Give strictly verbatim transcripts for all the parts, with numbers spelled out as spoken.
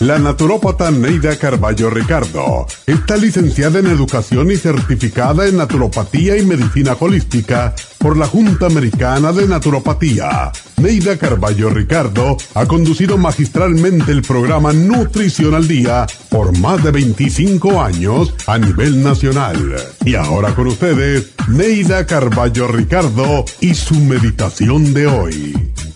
La naturópata Neida Carballo Ricardo está licenciada en Educación y certificada en Naturopatía y Medicina Holística por la Junta Americana de Naturopatía. Neida Carballo Ricardo ha conducido magistralmente el programa Nutrición al Día por más de veinticinco años a nivel nacional. Y ahora con ustedes, Neida Carballo Ricardo y su meditación de hoy.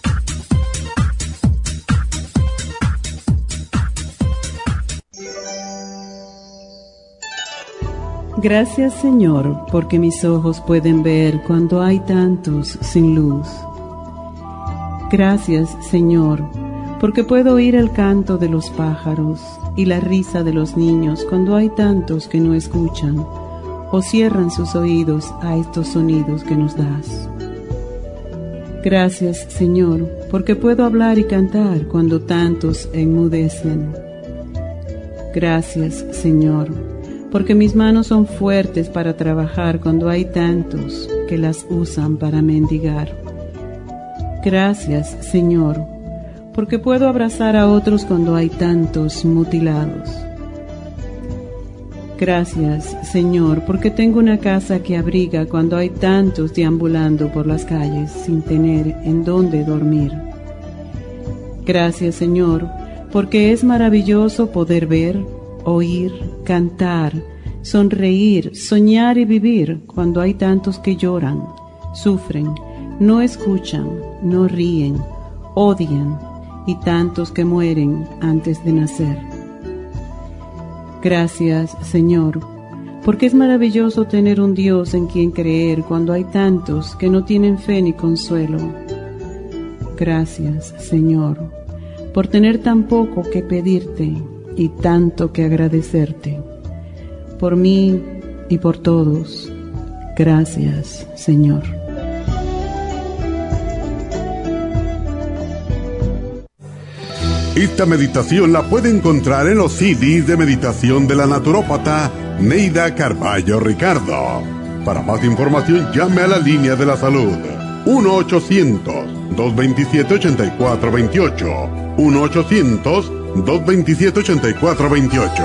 Gracias, Señor, porque mis ojos pueden ver cuando hay tantos sin luz. Gracias, Señor, porque puedo oír el canto de los pájaros y la risa de los niños cuando hay tantos que no escuchan o cierran sus oídos a estos sonidos que nos das. Gracias, Señor, porque puedo hablar y cantar cuando tantos enmudecen. Gracias, Señor, porque mis manos son fuertes para trabajar cuando hay tantos que las usan para mendigar. Gracias, Señor, porque puedo abrazar a otros cuando hay tantos mutilados. Gracias, Señor, porque tengo una casa que abriga cuando hay tantos deambulando por las calles sin tener en dónde dormir. Gracias, Señor, porque es maravilloso poder ver, oír, cantar, sonreír, soñar y vivir cuando hay tantos que lloran, sufren, no escuchan, no ríen, odian y tantos que mueren antes de nacer. Gracias, Señor, porque es maravilloso tener un Dios en quien creer cuando hay tantos que no tienen fe ni consuelo. Gracias, Señor, por tener tan poco que pedirte y tanto que agradecerte. Por mí y por todos, gracias, Señor. Esta meditación la puede encontrar en los C Ds de meditación de la naturópata Neida Carballo Ricardo. Para más información, llame a la línea de la salud uno ochocientos, dos veintisiete, ochenta y cuatro veintiocho. uno ochocientos, dos veintisiete, ochenta y cuatro veintiocho.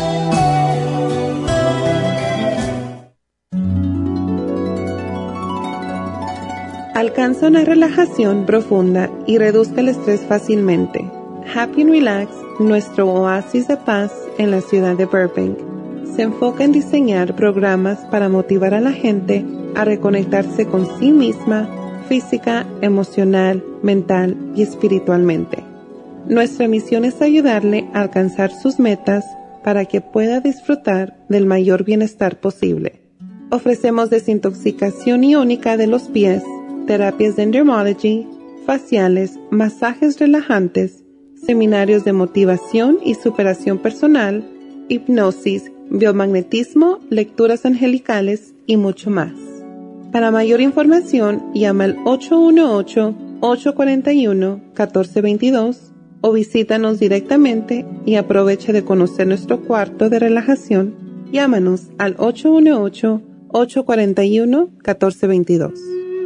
Alcanza una relajación profunda y reduzca el estrés fácilmente. Happy and Relax, nuestro oasis de paz en la ciudad de Burbank, se enfoca en diseñar programas para motivar a la gente a reconectarse con sí misma, física, emocional, mental y espiritualmente. Nuestra misión es ayudarle a alcanzar sus metas para que pueda disfrutar del mayor bienestar posible. Ofrecemos desintoxicación iónica de los pies, terapias de Endermology, faciales, masajes relajantes, seminarios de motivación y superación personal, hipnosis, biomagnetismo, lecturas angelicales y mucho más. Para mayor información, llama al ocho uno ocho, ocho cuatro uno, uno cuatro dos dos o visítanos directamente y aprovecha de conocer nuestro cuarto de relajación. Llámanos al ocho uno ocho, ocho cuatro uno, uno cuatro dos dos.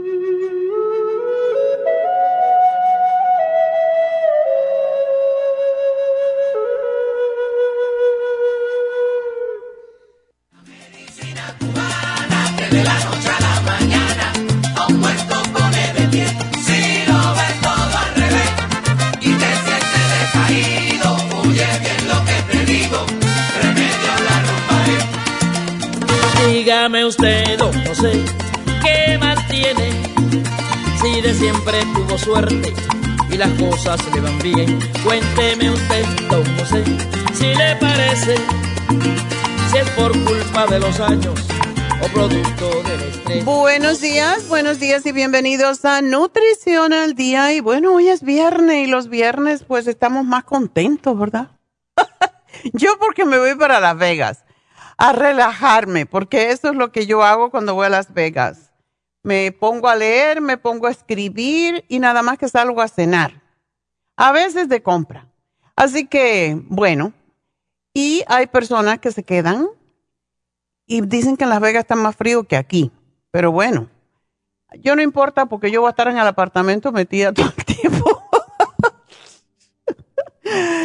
De la noche a la mañana, a un muerto pone de pie. Si lo ves todo al revés y te sientes decaído, oye bien lo que te digo, remedio la rumbaré. Dígame usted, don José, ¿qué más tiene? Si de siempre tuvo suerte y las cosas le van bien. Cuénteme usted, don José, si le parece, si es por culpa de los años o producto del estrés. Buenos días, buenos días y bienvenidos a Nutrición al Día. Y bueno, hoy es viernes y los viernes pues estamos más contentos, ¿verdad? Yo porque me voy para Las Vegas a relajarme, porque eso es lo que yo hago cuando voy a Las Vegas. Me pongo a leer, me pongo a escribir y nada más que salgo a cenar. A veces de compra. Así que, bueno, y hay personas que se quedan y dicen que en Las Vegas está más frío que aquí. Pero bueno, yo no importa porque yo voy a estar en el apartamento metida todo el tiempo.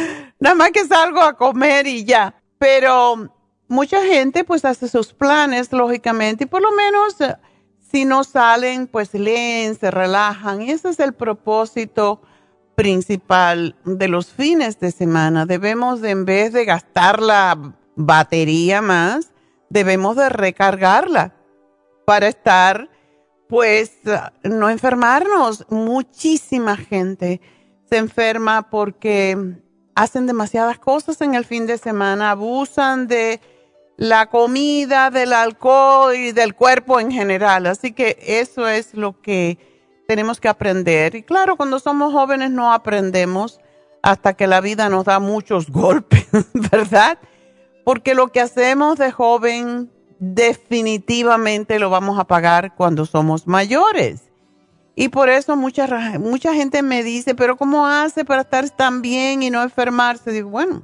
nada más que salgo a comer y ya. Pero mucha gente pues hace sus planes, lógicamente, y por lo menos eh, si no salen, pues leen, se relajan. Y ese es el propósito principal de los fines de semana. Debemos, de, en vez de gastar la batería más, debemos de recargarla para estar, pues, no enfermarnos. Muchísima gente se enferma porque hacen demasiadas cosas en el fin de semana, abusan de la comida, del alcohol y del cuerpo en general. Así que eso es lo que tenemos que aprender. Y claro, cuando somos jóvenes no aprendemos hasta que la vida nos da muchos golpes, ¿verdad? Porque lo que hacemos de joven definitivamente lo vamos a pagar cuando somos mayores. Y por eso mucha, mucha gente me dice, pero ¿cómo hace para estar tan bien y no enfermarse? Digo, bueno,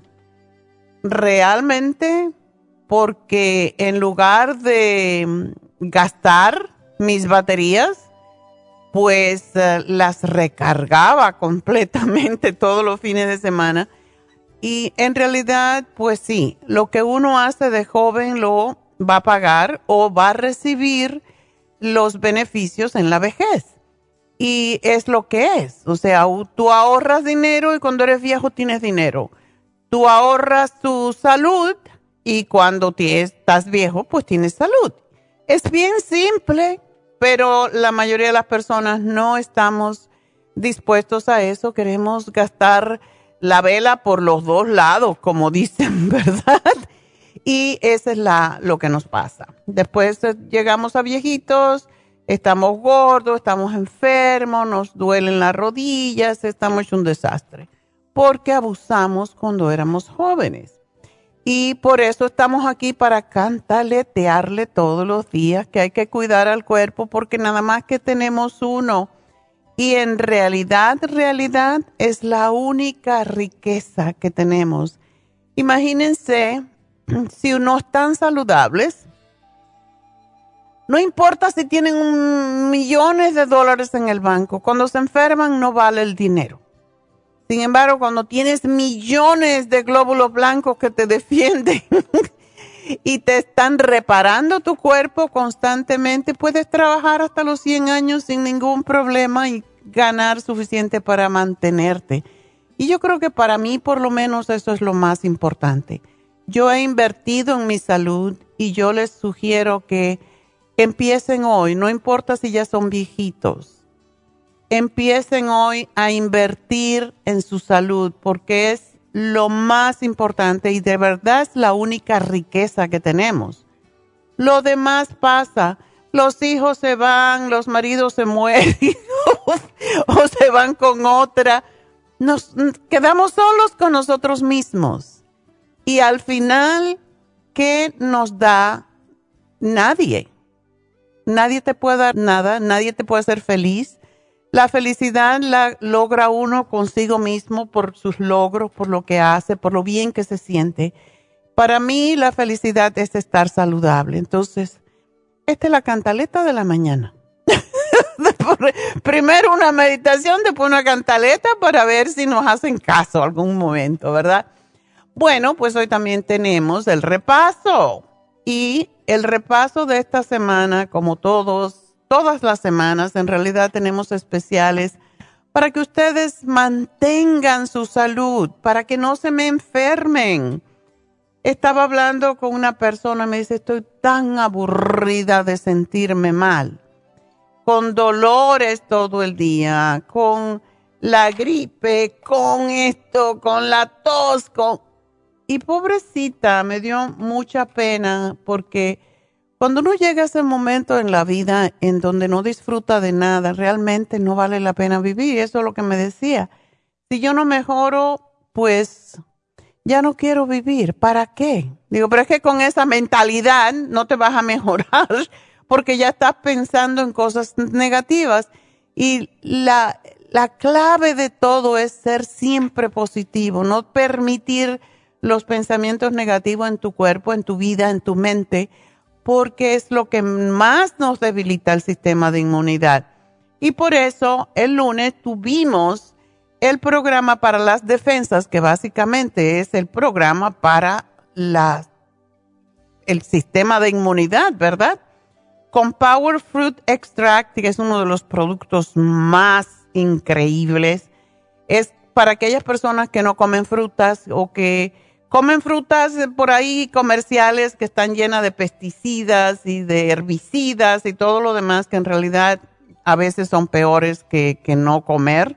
realmente porque en lugar de gastar mis baterías, pues uh, las recargaba completamente todos los fines de semana. Y en realidad, pues sí, lo que uno hace de joven lo va a pagar o va a recibir los beneficios en la vejez. Y es lo que es. O sea, tú ahorras dinero y cuando eres viejo tienes dinero. Tú ahorras tu salud y cuando estás viejo, pues tienes salud. Es bien simple, pero la mayoría de las personas no estamos dispuestos a eso. Queremos gastar la vela por los dos lados, como dicen, ¿verdad? Y eso es la, lo que nos pasa. Después llegamos a viejitos, estamos gordos, estamos enfermos, nos duelen las rodillas, estamos hechos un desastre. Porque abusamos cuando éramos jóvenes. Y por eso estamos aquí para cantaletearle todos los días que hay que cuidar al cuerpo porque nada más que tenemos uno. Y en realidad, realidad es la única riqueza que tenemos. Imagínense si no están saludables. No importa si tienen un, millones de dólares en el banco. Cuando se enferman no vale el dinero. Sin embargo, cuando tienes millones de glóbulos blancos que te defienden y te están reparando tu cuerpo constantemente, puedes trabajar hasta los cien años sin ningún problema y ganar suficiente para mantenerte. Y yo creo que para mí, por lo menos, eso es lo más importante. Yo he invertido en mi salud y yo les sugiero que empiecen hoy, no importa si ya son viejitos. Empiecen hoy a invertir en su salud porque es lo más importante y de verdad es la única riqueza que tenemos. Lo demás pasa. Los hijos se van, los maridos se mueren o se van con otra. Nos quedamos solos con nosotros mismos. Y al final, ¿qué nos da? Nadie. Nadie te puede dar nada, nadie te puede hacer feliz. La felicidad la logra uno consigo mismo por sus logros, por lo que hace, por lo bien que se siente. Para mí la felicidad es estar saludable. Entonces, esta es la cantaleta de la mañana. Primero una meditación, después una cantaleta para ver si nos hacen caso algún momento, ¿verdad? Bueno, pues hoy también tenemos el repaso. Y el repaso de esta semana, como todos, todas las semanas, en realidad tenemos especiales para que ustedes mantengan su salud, para que no se me enfermen. Estaba hablando con una persona, me dice, estoy tan aburrida de sentirme mal, con dolores todo el día, con la gripe, con esto, con la tos, con... Y pobrecita, me dio mucha pena porque cuando uno llega a ese momento en la vida en donde no disfruta de nada, realmente no vale la pena vivir. Eso es lo que me decía. Si yo no mejoro, pues ya no quiero vivir. ¿Para qué? Digo, pero es que con esa mentalidad no te vas a mejorar porque ya estás pensando en cosas negativas. Y la, la clave de todo es ser siempre positivo, no permitir los pensamientos negativos en tu cuerpo, en tu vida, en tu mente, porque es lo que más nos debilita el sistema de inmunidad. Y por eso el lunes tuvimos el programa para las defensas, que básicamente es el programa para la, el sistema de inmunidad, ¿verdad? Con Power Fruit Extract, que es uno de los productos más increíbles. Es para aquellas personas que no comen frutas o que comen frutas por ahí comerciales que están llenas de pesticidas y de herbicidas y todo lo demás que en realidad a veces son peores que, que no comer.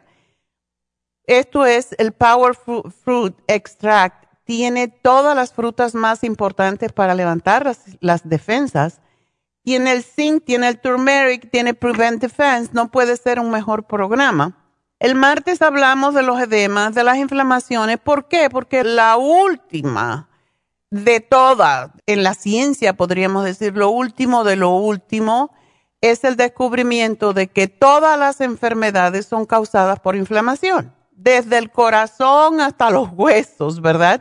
Esto es el Power Fruit Extract. Tiene todas las frutas más importantes para levantar las, las defensas. Tiene el zinc, tiene el turmeric, tiene Prevent Defense. No puede ser un mejor programa. El martes hablamos de los edemas, de las inflamaciones. ¿Por qué? Porque la última de todas, en la ciencia podríamos decir, lo último de lo último, es el descubrimiento de que todas las enfermedades son causadas por inflamación. Desde el corazón hasta los huesos, ¿verdad?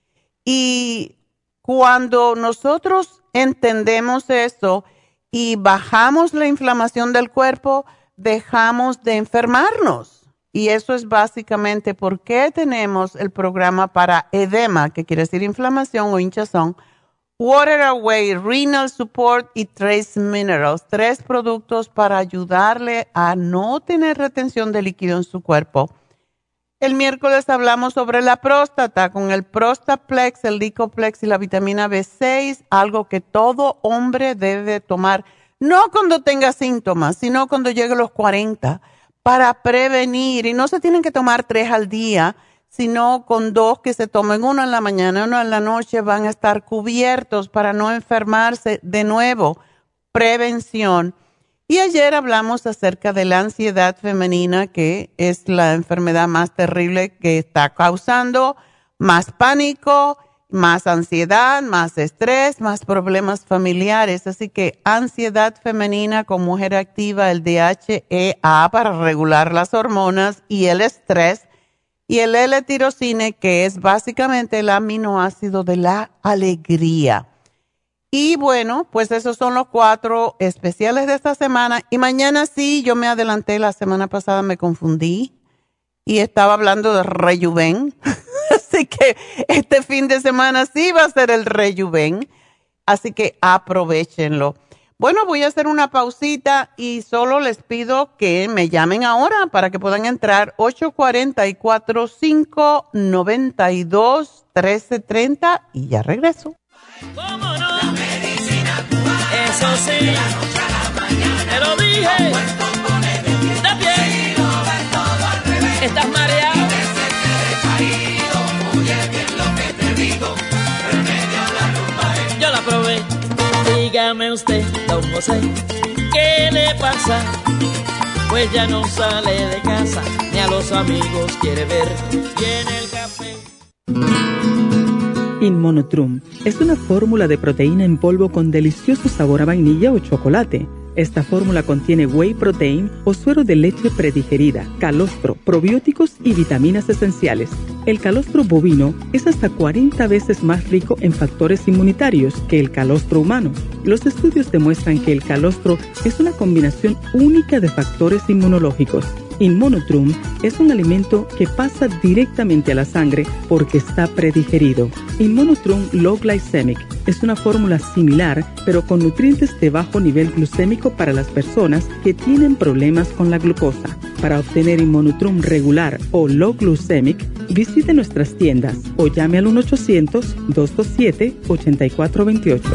Y cuando nosotros entendemos eso y bajamos la inflamación del cuerpo, dejamos de enfermarnos. Y eso es básicamente por qué tenemos el programa para edema, que quiere decir inflamación o hinchazón, Water Away, Renal Support y Trace Minerals, tres productos para ayudarle a no tener retención de líquido en su cuerpo. El miércoles hablamos sobre la próstata con el Prostaplex, el Licoplex y la vitamina B seis, algo que todo hombre debe tomar, no cuando tenga síntomas, sino cuando llegue a los cuarenta, para prevenir. Y no se tienen que tomar tres al día, sino con dos que se tomen, uno en la mañana, uno en la noche, van a estar cubiertos para no enfermarse de nuevo. Prevención. Y ayer hablamos acerca de la ansiedad femenina, que es la enfermedad más terrible que está causando más pánico, más ansiedad, más estrés, más problemas familiares. Así que ansiedad femenina con mujer activa, el D H E A para regular las hormonas y el estrés, y el L-tirocine, que es básicamente el aminoácido de la alegría. Y bueno, pues esos son los cuatro especiales de esta semana. Y mañana sí, yo me adelanté, la semana pasada me confundí y estaba hablando de Rejuven. Así que este fin de semana sí va a ser el Rejuven. Así que aprovechenlo. Bueno, voy a hacer una pausita y solo les pido que me llamen ahora para que puedan entrar ocho cuatro cuatro, cinco nueve dos, uno tres tres cero y ya regreso. ¿Cómo no? La medicina cubana. Eso sí. De la noche a la mañana. Te lo dije. Tu cuerpo pone de pie. De pie. Si lo ves todo al revés. Estás mareado. Y te sientes decaído. Oye bien lo que te digo. Remedio a la rumba es. Yo la probé. Dígame usted, don José, ¿qué le pasa? Pues ya no sale de casa, ni a los amigos quiere ver. Tiene el café. Inmonotrum es una fórmula de proteína en polvo con delicioso sabor a vainilla o chocolate. Esta fórmula contiene whey protein o suero de leche predigerida, calostro, probióticos y vitaminas esenciales. El calostro bovino es hasta cuarenta veces más rico en factores inmunitarios que el calostro humano. Los estudios demuestran que el calostro es una combinación única de factores inmunológicos. Inmonotrum es un alimento que pasa directamente a la sangre porque está predigerido. Inmonotrum Low Glycemic es una fórmula similar, pero con nutrientes de bajo nivel glucémico para las personas que tienen problemas con la glucosa. Para obtener Inmonotrum regular o Low Glycemic, visite nuestras tiendas o llame al uno ochocientos, dos dos siete, ocho cuatro dos ocho.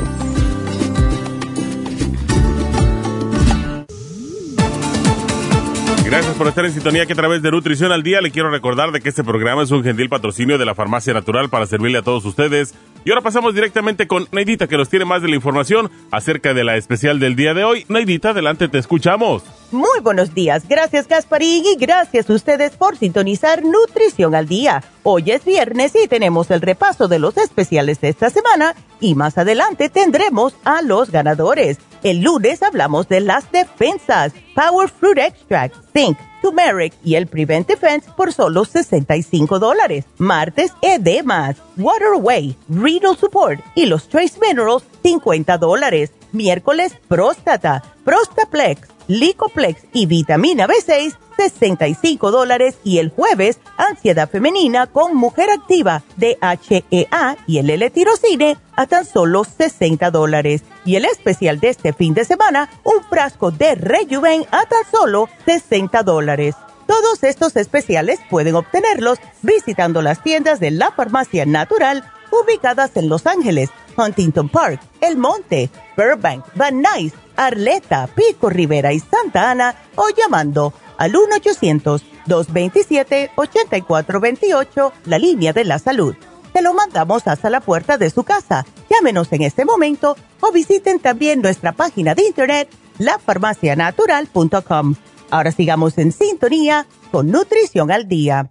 Gracias por estar en sintonía, que a través de Nutrición al Día le quiero recordar de que este programa es un gentil patrocinio de la Farmacia Natural para servirle a todos ustedes. Y ahora pasamos directamente con Neidita, que nos tiene más de la información acerca de la especial del día de hoy. Neidita, adelante, te escuchamos. Muy buenos días. Gracias, Gasparín, y gracias a ustedes por sintonizar Nutrición al Día. Hoy es viernes y tenemos el repaso de los especiales de esta semana y más adelante tendremos a los ganadores. El lunes hablamos de las defensas, Power Fruit Extract, Zinc, Turmeric y el Prevent Defense por solo sesenta y cinco dólares. Martes, edemas, Water Away, Renal Support y los Trace Minerals, cincuenta dólares. Miércoles, próstata, Prostaplex, Licoplex y vitamina B seis sesenta y cinco dólares y el jueves, ansiedad femenina con Mujer Activa, D H E A y el L-tirocine a tan solo sesenta dólares. Y el especial de este fin de semana, un frasco de Rejuven a tan solo sesenta dólares. Todos estos especiales pueden obtenerlos visitando las tiendas de la Farmacia Natural ubicadas en Los Ángeles, Huntington Park, El Monte, Burbank, Van Nuys, Arleta, Pico Rivera y Santa Ana o llamando al uno ochocientos, dos veintisiete, ochenta y cuatro veintiocho, la línea de la salud. Te lo mandamos hasta la puerta de su casa. Llámenos en este momento o visiten también nuestra página de internet la farmacia natural punto com. Ahora sigamos en sintonía con Nutrición al Día.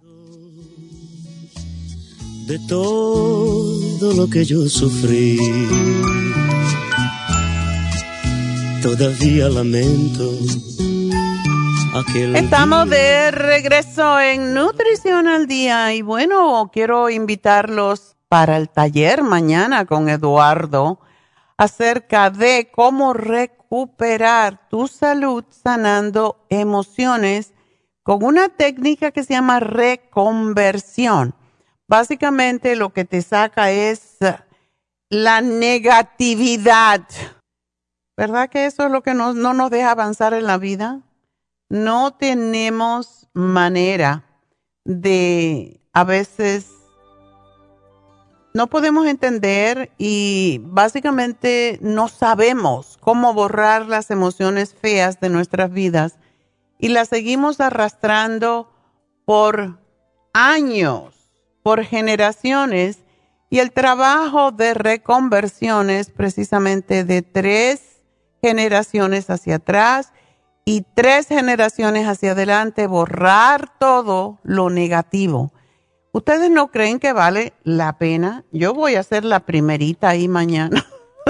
De todo lo que yo sufrí, todavía lamento aquel Estamos día. de regreso en Nutrición al Día y bueno, quiero invitarlos para el taller mañana con Eduardo acerca de cómo recuperar tu salud sanando emociones con una técnica que se llama reconversión. Básicamente lo que te saca es la negatividad. ¿Verdad que eso es lo que nos, no nos deja avanzar en la vida? No tenemos manera de, a veces, no podemos entender y básicamente no sabemos cómo borrar las emociones feas de nuestras vidas y las seguimos arrastrando por años, por generaciones, y el trabajo de reconversión es precisamente de tres generaciones hacia atrás y tres generaciones hacia adelante, borrar todo lo negativo. ¿Ustedes no creen que vale la pena? Yo voy a hacer la primerita ahí mañana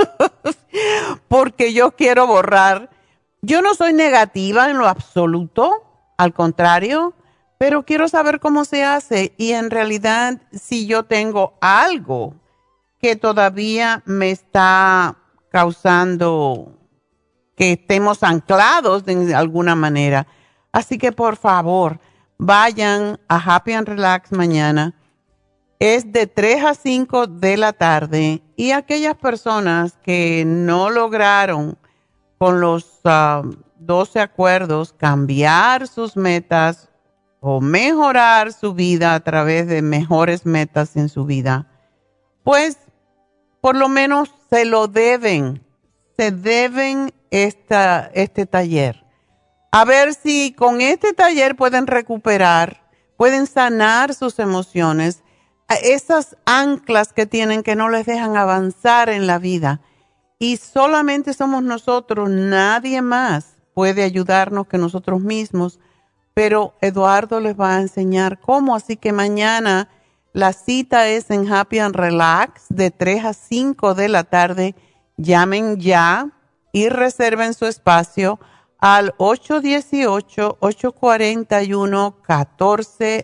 porque yo quiero borrar. Yo no soy negativa en lo absoluto, al contrario, pero quiero saber cómo se hace y en realidad si yo tengo algo que todavía me está causando que estemos anclados de alguna manera. Así que por favor, vayan a Happy and Relax mañana. Es de tres a cinco de la tarde y aquellas personas que no lograron con los uh, doce acuerdos cambiar sus metas o mejorar su vida a través de mejores metas en su vida, pues por lo menos se lo deben, se deben esta, este taller. A ver si con este taller pueden recuperar, pueden sanar sus emociones, esas anclas que tienen que no les dejan avanzar en la vida. Y solamente somos nosotros, nadie más puede ayudarnos que nosotros mismos. Pero Eduardo les va a enseñar cómo, así que mañana la cita es en Happy and Relax de tres a cinco de la tarde. Llamen ya y reserven su espacio al ocho uno ocho, ocho cuatro uno, uno cuatro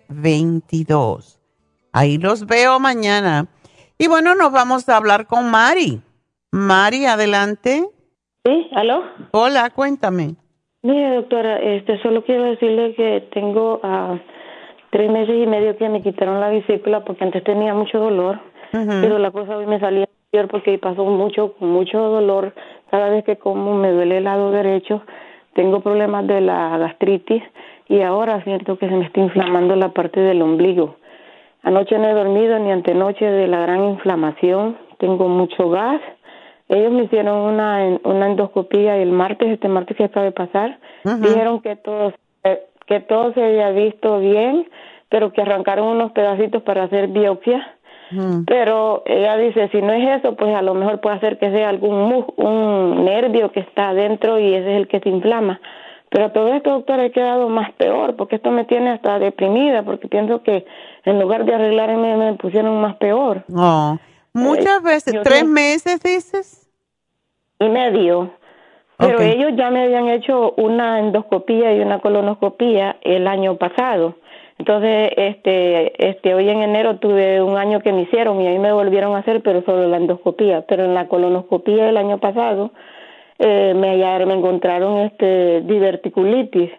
dos dos. Ahí los veo mañana. Y bueno, nos vamos a hablar con Mari. Mari, adelante. Sí, ¿aló? Hola, cuéntame. Mire, doctora, este, solo quiero decirle que tengo uh, tres meses y medio que me quitaron la vesícula porque antes tenía mucho dolor, uh-huh. pero la cosa hoy me salía peor porque pasó mucho, mucho dolor. Cada vez que como me duele el lado derecho, tengo problemas de la gastritis y ahora siento que se me está inflamando la parte del ombligo. Anoche no he dormido ni antenoche de la gran inflamación, tengo mucho gas. Ellos me hicieron una una endoscopía el martes, este martes que acaba de pasar. Uh-huh. Dijeron que todo, que todo se había visto bien, pero que arrancaron unos pedacitos para hacer biopsia. Uh-huh. Pero ella dice, si no es eso, pues a lo mejor puede ser que sea algún mus- un nervio que está adentro y ese es el que se inflama. Pero todo esto, doctora, he quedado más peor, porque esto me tiene hasta deprimida, porque pienso que en lugar de arreglarme me pusieron más peor. Oh. Muchas veces, eh, tres meses dices. Y medio, pero okay. ellos ya me habían hecho una endoscopía y una colonoscopía el año pasado. Entonces, este, este, hoy en enero tuve un año que me hicieron y ahí me volvieron a hacer, pero solo la endoscopía. Pero en la colonoscopía del año pasado eh, me hallaron, me encontraron este diverticulitis,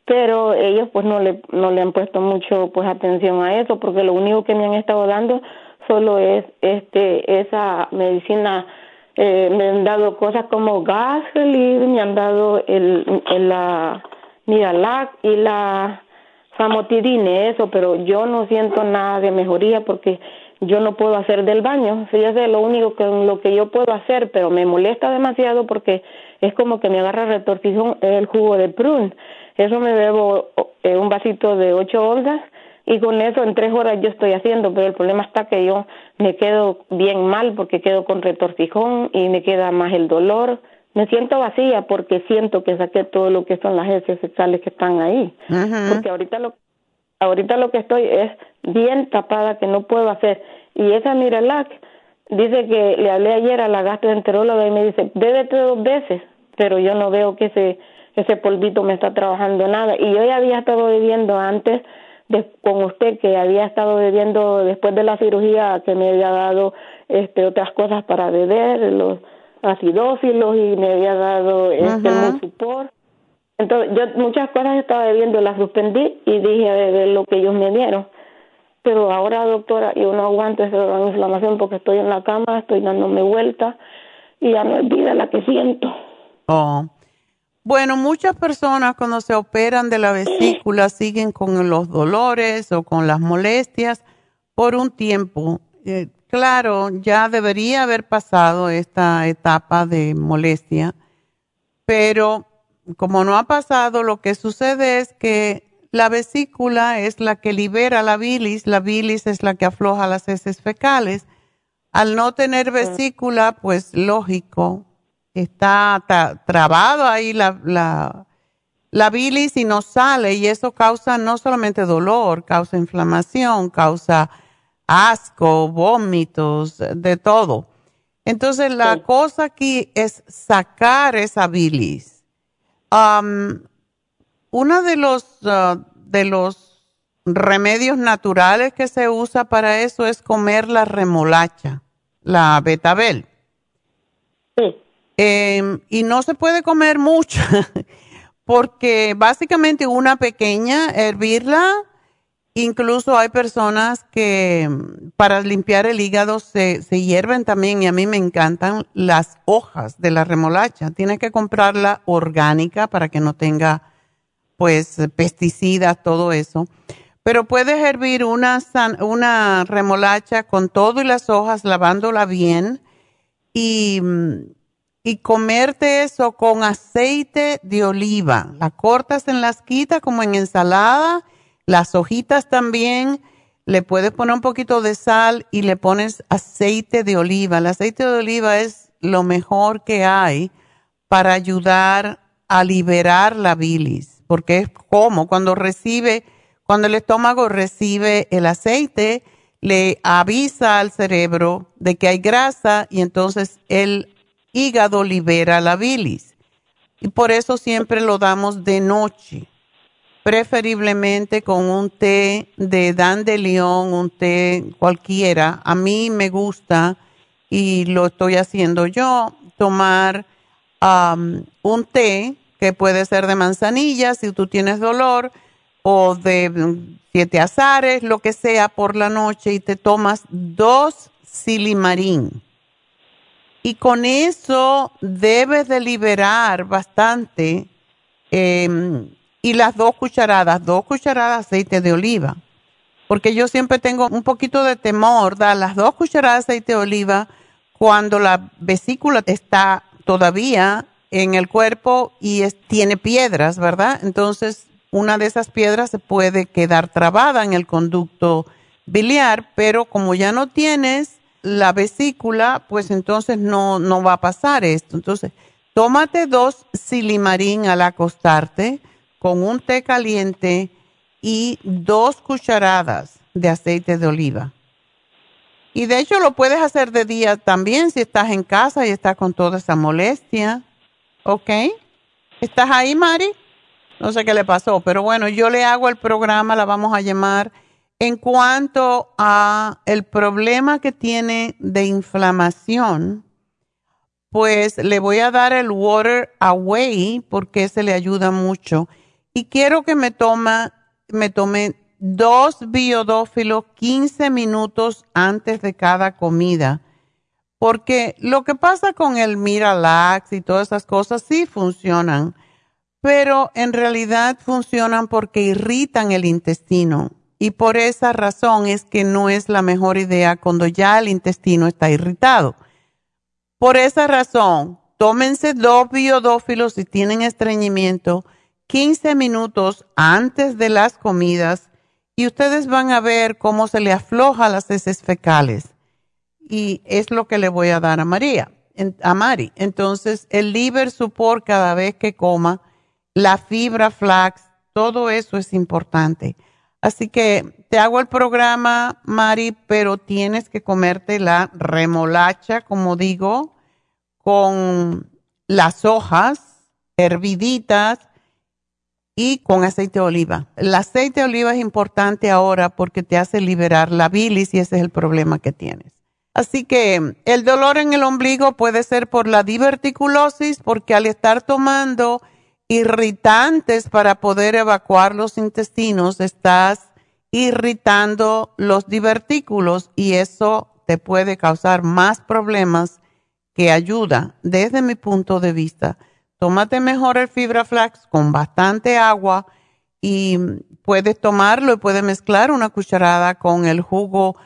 pero ellos pues no le no le han puesto mucho pues atención a eso, porque lo único que me han estado dando solo es este esa medicina. Eh, me han dado cosas como gas relief, me han dado el, el la Miralax y la famotidine, eso, pero yo no siento nada de mejoría porque yo no puedo hacer del baño. Sí, eso es lo único que lo que yo puedo hacer, pero me molesta demasiado porque es como que me agarra retorcijón el jugo de prune. Eso me bebo eh, un vasito de ocho onzas y con eso en tres horas yo estoy haciendo, pero el problema está que yo me quedo bien mal porque quedo con retorcijón y me queda más el dolor. Me siento vacía porque siento que saqué todo lo que son las heces sexuales que están ahí. Uh-huh. Porque ahorita lo ahorita lo que estoy es bien tapada, que no puedo hacer. Y esa Miralax, dice que le hablé ayer a la gastroenteróloga y me dice, bébete dos veces, pero yo no veo que ese ese polvito me está trabajando nada. Y yo ya había estado bebiendo antes de, con usted, que había estado bebiendo después de la cirugía, que me había dado este otras cosas para beber, los acidófilos, y me había dado este uh-huh. Musupor. Entonces yo muchas cosas estaba bebiendo, las suspendí y dije a beber lo que ellos me dieron. Pero ahora, doctora, yo no aguanto esa inflamación porque estoy en la cama, estoy dándome vuelta y ya me olvida la que siento. Oh. Bueno, muchas personas cuando se operan de la vesícula siguen con los dolores o con las molestias por un tiempo. Eh, claro, ya debería haber pasado esta etapa de molestia, pero como no ha pasado, lo que sucede es que la vesícula es la que libera la bilis, la bilis es la que afloja las heces fecales. Al no tener vesícula, pues lógico, está ta, trabado ahí la, la, la bilis y no sale, y eso causa no solamente dolor, causa inflamación, causa asco, vómitos, de todo. Entonces la sí. cosa aquí es sacar esa bilis. Um, uno de los, uh, de los remedios naturales que se usa para eso es comer la remolacha, la betabel. Sí. Eh, y no se puede comer mucha, porque básicamente una pequeña, hervirla, incluso hay personas que para limpiar el hígado se, se hierven también, y a mí me encantan las hojas de la remolacha. Tienes que comprarla orgánica para que no tenga pues pesticidas, todo eso. Pero puedes hervir una, una remolacha con todo y las hojas, lavándola bien, y y comerte eso con aceite de oliva. La cortas en lasquitas como en ensalada, las hojitas también, le puedes poner un poquito de sal y le pones aceite de oliva. El aceite de oliva es lo mejor que hay para ayudar a liberar la bilis, porque es como cuando recibe, cuando el estómago recibe el aceite, le avisa al cerebro de que hay grasa y entonces el hígado libera la bilis, y por eso siempre lo damos de noche, preferiblemente con un té de dandelión, un té cualquiera. A mí me gusta, y lo estoy haciendo yo, tomar um, un té que puede ser de manzanilla si tú tienes dolor, o de um, siete azares, lo que sea, por la noche, y te tomas dos silimarín. Y con eso debes de liberar bastante, eh, y las dos cucharadas, dos cucharadas de aceite de oliva. Porque yo siempre tengo un poquito de temor, dar las dos cucharadas de aceite de oliva cuando la vesícula está todavía en el cuerpo y es, tiene piedras, ¿verdad? Entonces, una de esas piedras se puede quedar trabada en el conducto biliar, pero como ya no tienes la vesícula, pues entonces no, no va a pasar esto. Entonces, tómate dos silimarín al acostarte con un té caliente y dos cucharadas de aceite de oliva. Y de hecho lo puedes hacer de día también si estás en casa y estás con toda esa molestia. ¿Ok? ¿Estás ahí, Mari? No sé qué le pasó, pero bueno, yo le hago el programa, la vamos a llamar. En cuanto a el problema que tiene de inflamación, pues le voy a dar el Water Away porque se le ayuda mucho. y quiero que me toma, me tome dos biodófilos quince minutos antes de cada comida. Porque lo que pasa con el Miralax y todas esas cosas sí funcionan, pero en realidad funcionan porque irritan el intestino. Y por esa razón es que no es la mejor idea cuando ya el intestino está irritado. Por esa razón, tómense dos biodófilos si tienen estreñimiento quince minutos antes de las comidas y ustedes van a ver cómo se le afloja las heces fecales. Y es lo que le voy a dar a María, a Mari. Entonces, el liver support cada vez que coma, la fibra flax, todo eso es importante. Así que te hago el programa, Mari, pero tienes que comerte la remolacha, como digo, con las hojas herviditas y con aceite de oliva. El aceite de oliva es importante ahora porque te hace liberar la bilis y ese es el problema que tienes. Así que el dolor en el ombligo puede ser por la diverticulosis, porque al estar tomando irritantes para poder evacuar los intestinos, estás irritando los divertículos y eso te puede causar más problemas que ayuda. Desde mi punto de vista, tómate mejor el Fibra Flax con bastante agua y puedes tomarlo y puedes mezclar una cucharada con el jugo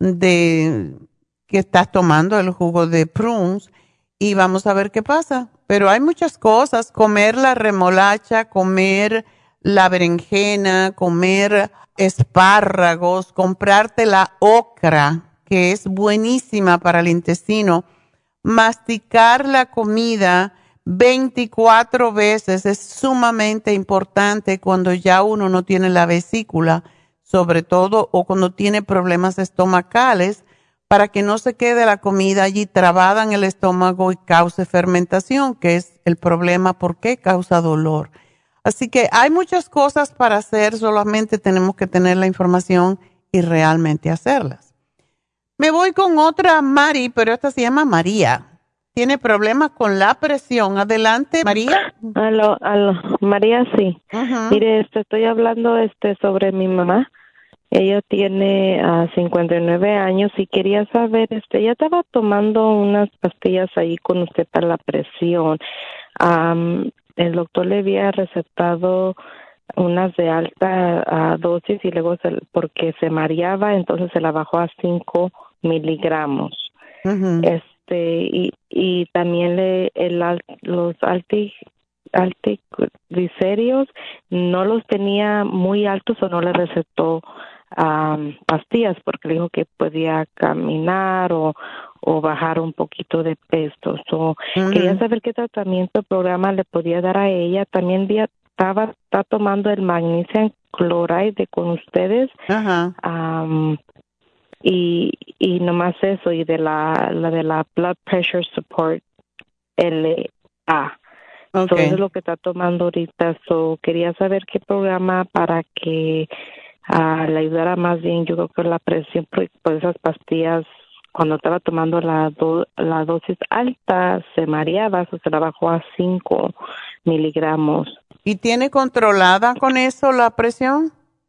de que estás tomando, el jugo de prunes, y vamos a ver qué pasa. Pero hay muchas cosas, comer la remolacha, comer la berenjena, comer espárragos, comprarte la ocra, que es buenísima para el intestino, masticar la comida veinticuatro veces es sumamente importante cuando ya uno no tiene la vesícula, sobre todo, o cuando tiene problemas estomacales, para que no se quede la comida allí trabada en el estómago y cause fermentación, que es el problema, ¿por qué causa dolor? Así que hay muchas cosas para hacer, solamente tenemos que tener la información y realmente hacerlas. Me voy con otra Mari, pero esta se llama María. Tiene problemas con la presión. Adelante, María. Aló, aló. María, sí. Uh-huh. Mire, este, estoy hablando este sobre mi mamá. Ella tiene uh, cincuenta y nueve años y quería saber, este, ella estaba tomando unas pastillas ahí con usted para la presión. Um, el doctor le había recetado unas de alta uh, dosis y luego se, porque se mareaba, entonces se la bajó a cinco miligramos. Uh-huh. Este y y también le el los alti alticlicéridos no los tenía muy altos o no le recetó um, pastillas porque le dijo que podía caminar o o bajar un poquito de peso. So, uh-huh. Quería saber qué tratamiento el programa le podía dar a ella. También día, estaba está tomando el magnesium chloride con ustedes. Uh-huh. Um, y y nomás eso, y de la, la de la blood pressure support L A. Okay. So, eso es lo que está tomando ahorita. So, quería saber qué programa para que uh, le ayudara más bien, yo creo que la presión por, por esas pastillas, cuando estaba tomando la, do, la dosis alta, se mareaba, o se la bajó a cinco miligramos. ¿Y tiene controlada con eso la presión?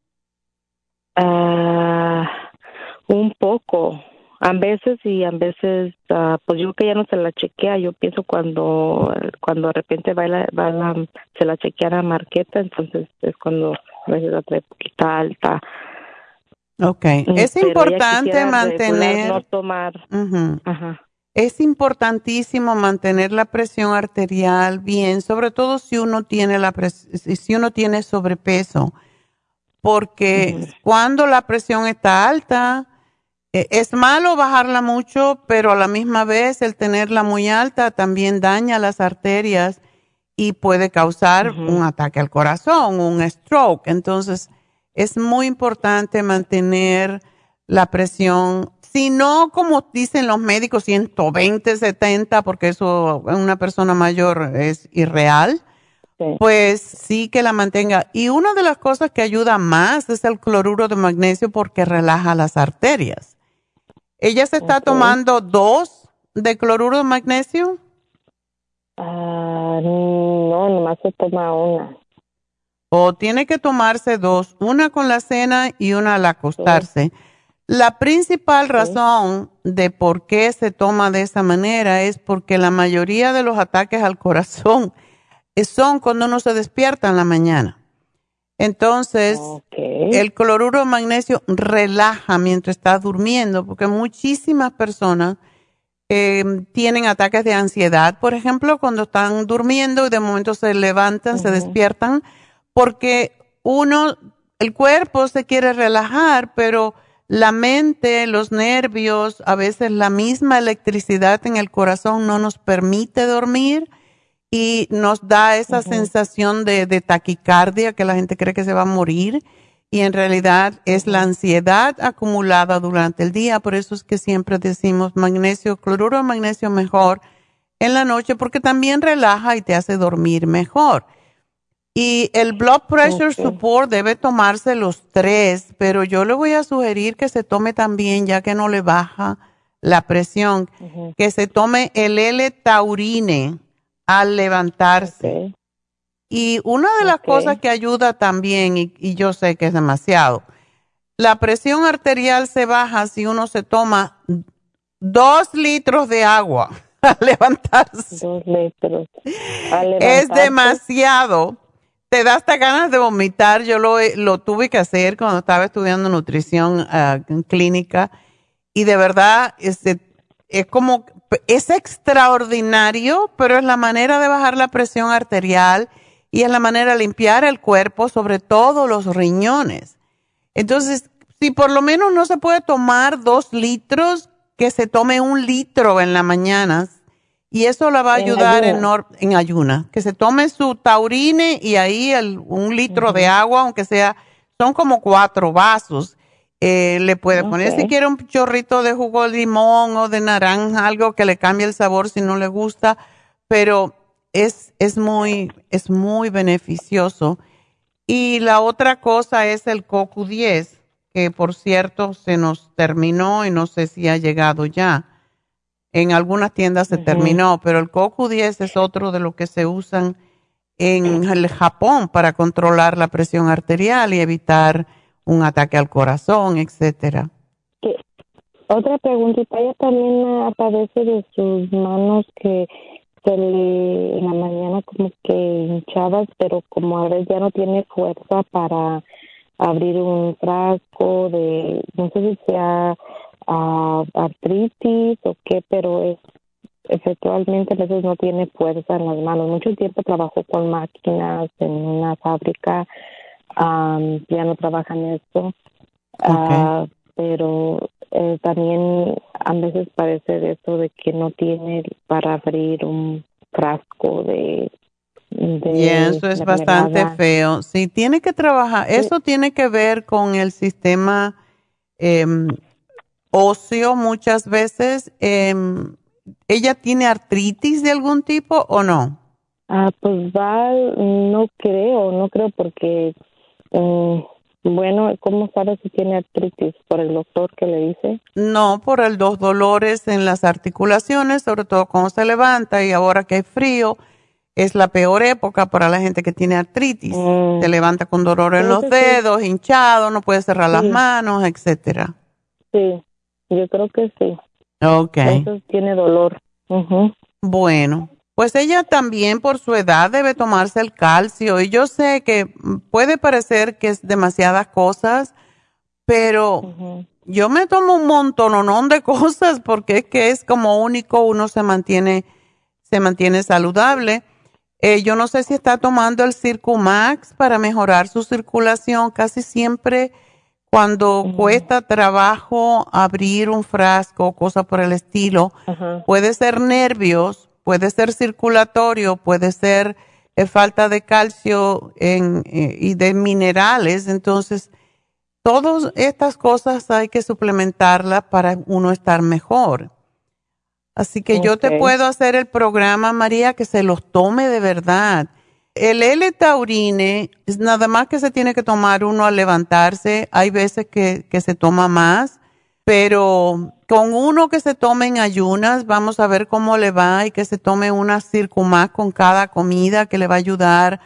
Ah... Uh, Un poco, a veces y a veces, uh, pues yo que ya no se la chequea, yo pienso cuando cuando de repente va la, va la, se la chequea la marqueta, entonces es cuando a veces la trae poquita alta. Okay, es Pero importante mantener, no tomar. Uh-huh. Ajá. Es importantísimo mantener la presión arterial bien, sobre todo si uno tiene la pres- si uno tiene sobrepeso, porque uh-huh. cuando la presión está alta, es malo bajarla mucho, pero a la misma vez el tenerla muy alta también daña las arterias y puede causar uh-huh. un ataque al corazón, un stroke. Entonces, es muy importante mantener la presión, si no, como dicen los médicos, ciento veinte, setenta, porque eso en una persona mayor es irreal, sí. Pues sí que la mantenga. Y una de las cosas que ayuda más es el cloruro de magnesio porque relaja las arterias. ¿Ella se está okay. tomando dos de cloruro de magnesio? Uh, no, nomás se toma una. O tiene que tomarse dos, una con la cena y una al acostarse. La principal razón de por qué se toma de esa manera es porque la mayoría de los ataques al corazón son cuando uno se despierta en la mañana. Entonces, okay, el cloruro de magnesio relaja mientras estás durmiendo, porque muchísimas personas eh, tienen ataques de ansiedad, por ejemplo, cuando están durmiendo y de momento se levantan, uh-huh, se despiertan, porque uno, el cuerpo se quiere relajar, pero la mente, los nervios, a veces la misma electricidad en el corazón no nos permite dormir y nos da esa, uh-huh, sensación de, de taquicardia, que la gente cree que se va a morir, y en realidad es la ansiedad acumulada durante el día. Por eso es que siempre decimos magnesio, cloruro de magnesio mejor en la noche, porque también relaja y te hace dormir mejor. Y el blood pressure, okay, support debe tomarse los tres, pero yo le voy a sugerir que se tome también, ya que no le baja la presión, uh-huh, que se tome el L-taurine al levantarse. Okay. Y una de las, okay, cosas que ayuda también, y, y yo sé que es demasiado, la presión arterial se baja si uno se toma dos litros de agua al levantarse. Dos litros. Al levantarse. Es demasiado. Te da hasta ganas de vomitar. Yo lo, lo tuve que hacer cuando estaba estudiando nutrición uh, en clínica, y de verdad es, es como, es extraordinario, pero es la manera de bajar la presión arterial y es la manera de limpiar el cuerpo, sobre todo los riñones. Entonces, si por lo menos no se puede tomar dos litros, que se tome un litro en la mañana. Y eso la va a ayudar en, ayuna. en, en ayuna. Que se tome su taurine y ahí el, un litro, uh-huh, de agua, aunque sea, son como cuatro vasos. Eh, le puede, okay, poner si quiere un chorrito de jugo de limón o de naranja, algo que le cambie el sabor si no le gusta. Pero es, es, muy, es muy beneficioso. Y la otra cosa es el C O Q diez, que por cierto se nos terminó y no sé si ha llegado ya. En algunas tiendas se, uh-huh, terminó, pero el C O Q diez es otro de los que se usan en el Japón para controlar la presión arterial y evitar un ataque al corazón, etcétera. Otra preguntita, ella también padece de sus manos que se le, en la mañana como que hinchadas, pero como ahora ya no tiene fuerza para abrir un frasco de, no sé si sea Uh, artritis o qué, pero es efectivamente a veces no tiene fuerza en las manos. Mucho tiempo trabajó con máquinas en una fábrica, um, ya no trabaja en esto, okay, uh, pero eh, también a veces parece de eso de que no tiene para abrir un frasco de de y eso es bastante mermelada. Feo. Sí, tiene que trabajar. Sí. Eso tiene que ver con el sistema eh, óseo muchas veces. Eh, ¿Ella tiene artritis de algún tipo o no? Ah, pues va, no creo, no creo porque, um, bueno, ¿cómo sabe si tiene artritis? ¿Por el doctor que le dice? No, por el, los dolores en las articulaciones, sobre todo cuando se levanta y ahora que hay frío, es la peor época para la gente que tiene artritis. Mm. Se levanta con dolor en los dedos, sí, hinchado, no puede cerrar sí. las manos, etcétera. Sí. Yo creo que sí. Okay. Eso tiene dolor. Uh-huh. Bueno, pues ella también por su edad debe tomarse el calcio. Y yo sé que puede parecer que es demasiadas cosas, pero uh-huh. yo me tomo un montononón de cosas porque es que es como único uno se mantiene, se mantiene saludable. Eh, yo no sé si está tomando el Circumax para mejorar su circulación. Casi siempre cuando uh-huh. cuesta trabajo abrir un frasco o cosas por el estilo, uh-huh. puede ser nervios, puede ser circulatorio, puede ser eh, falta de calcio en, eh, y de minerales. Entonces, todas estas cosas hay que suplementarlas para uno estar mejor. Así que okay. yo te puedo hacer el programa, María, que se los tome de verdad. El L-taurine es nada más que se tiene que tomar uno al levantarse. Hay veces que, que se toma más, pero con uno que se tome en ayunas, vamos a ver cómo le va y que se tome una Circumax con cada comida que le va a ayudar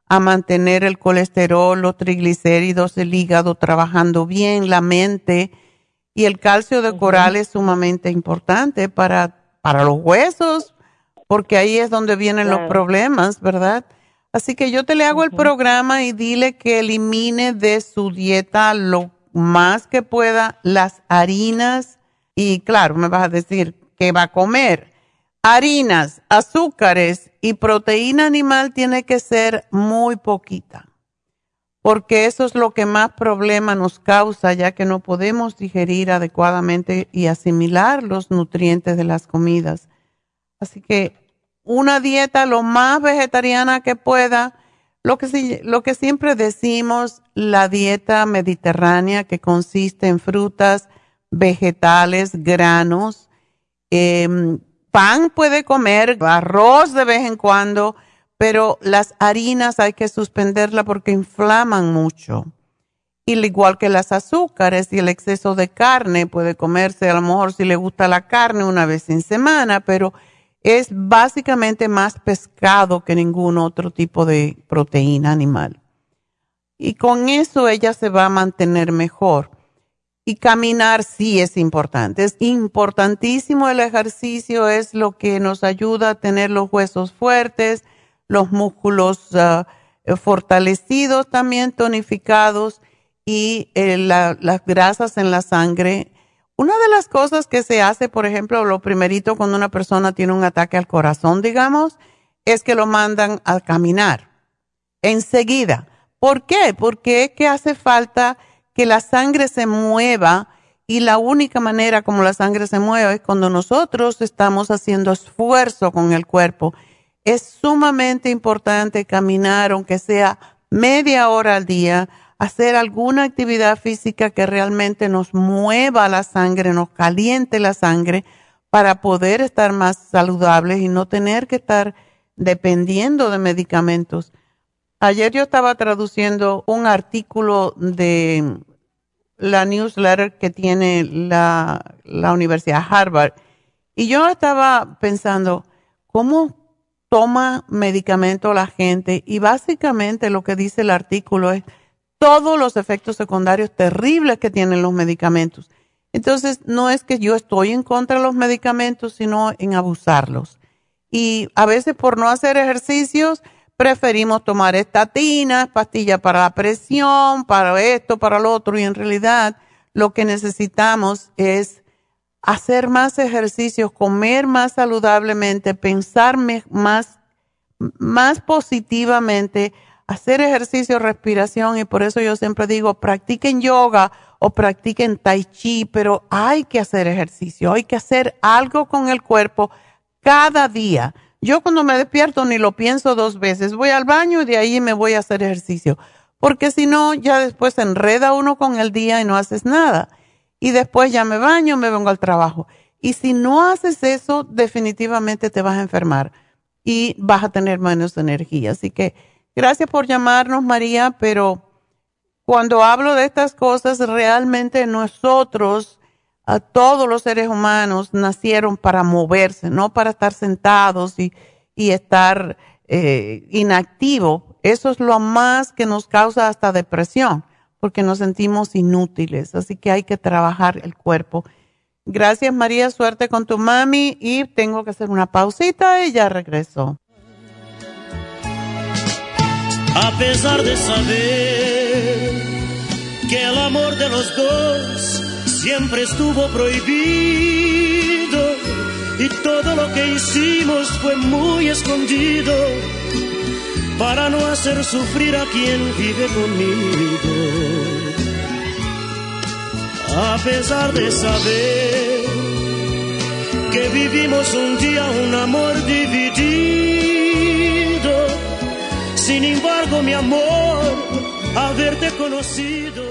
a mantener el colesterol, los triglicéridos, el hígado trabajando bien, la mente. Y el calcio de coral es sumamente importante para, para los huesos, porque ahí es donde vienen claro. los problemas, ¿verdad? Así que yo te le hago uh-huh. el programa y dile que elimine de su dieta lo más que pueda las harinas. Y claro, me vas a decir qué va a comer. Harinas, azúcares y proteína animal tiene que ser muy poquita, porque eso es lo que más problema nos causa, ya que no podemos digerir adecuadamente y asimilar los nutrientes de las comidas. Así que una dieta lo más vegetariana que pueda, lo que, lo que siempre decimos, la dieta mediterránea, que consiste en frutas, vegetales, granos, eh, pan puede comer, arroz de vez en cuando, pero las harinas hay que suspenderla porque inflaman mucho. Y al igual que las azúcares y el exceso de carne, puede comerse a lo mejor si le gusta la carne una vez en semana, pero es básicamente más pescado que ningún otro tipo de proteína animal. Y con eso ella se va a mantener mejor. Y caminar sí es importante. Es importantísimo el ejercicio, es lo que nos ayuda a tener los huesos fuertes, los músculos uh, fortalecidos, también tonificados y eh, la, las grasas en la sangre. Una de las cosas que se hace, por ejemplo, lo primerito cuando una persona tiene un ataque al corazón, digamos, es que lo mandan a caminar enseguida. ¿Por qué? Porque es que hace falta que la sangre se mueva y la única manera como la sangre se mueve es cuando nosotros estamos haciendo esfuerzo con el cuerpo. Es sumamente importante caminar, aunque sea media hora al día, hacer alguna actividad física que realmente nos mueva la sangre, nos caliente la sangre para poder estar más saludables y no tener que estar dependiendo de medicamentos. Ayer yo estaba traduciendo un artículo de la newsletter que tiene la, la Universidad Harvard y yo estaba pensando, ¿cómo toma medicamento la gente? Y básicamente lo que dice el artículo es todos los efectos secundarios terribles que tienen los medicamentos. Entonces, no es que yo estoy en contra de los medicamentos, sino en abusarlos. Y a veces por no hacer ejercicios, preferimos tomar estatinas, pastillas para la presión, para esto, para lo otro. Y en realidad, lo que necesitamos es hacer más ejercicios, comer más saludablemente, pensar más, más positivamente, hacer ejercicio, respiración, y por eso yo siempre digo, practiquen yoga o practiquen tai chi, pero hay que hacer ejercicio, hay que hacer algo con el cuerpo cada día. Yo cuando me despierto ni lo pienso dos veces, voy al baño y de ahí me voy a hacer ejercicio, porque si no, ya después se enreda uno con el día y no haces nada. Y después ya me baño, me vengo al trabajo. Y si no haces eso, definitivamente te vas a enfermar y vas a tener menos energía. Así que gracias por llamarnos, María, pero cuando hablo de estas cosas, realmente nosotros, a todos los seres humanos, nacieron para moverse, no para estar sentados y, y estar eh, inactivos. Eso es lo más que nos causa hasta depresión, porque nos sentimos inútiles. Así que hay que trabajar el cuerpo. Gracias, María. Suerte con tu mami. Y tengo que hacer una pausita y ya regreso. A pesar de saber que el amor de los dos siempre estuvo prohibido y todo lo que hicimos fue muy escondido para no hacer sufrir a quien vive conmigo. A pesar de saber que vivimos un día un amor dividido, sin embargo, mi amor, haberte conocido.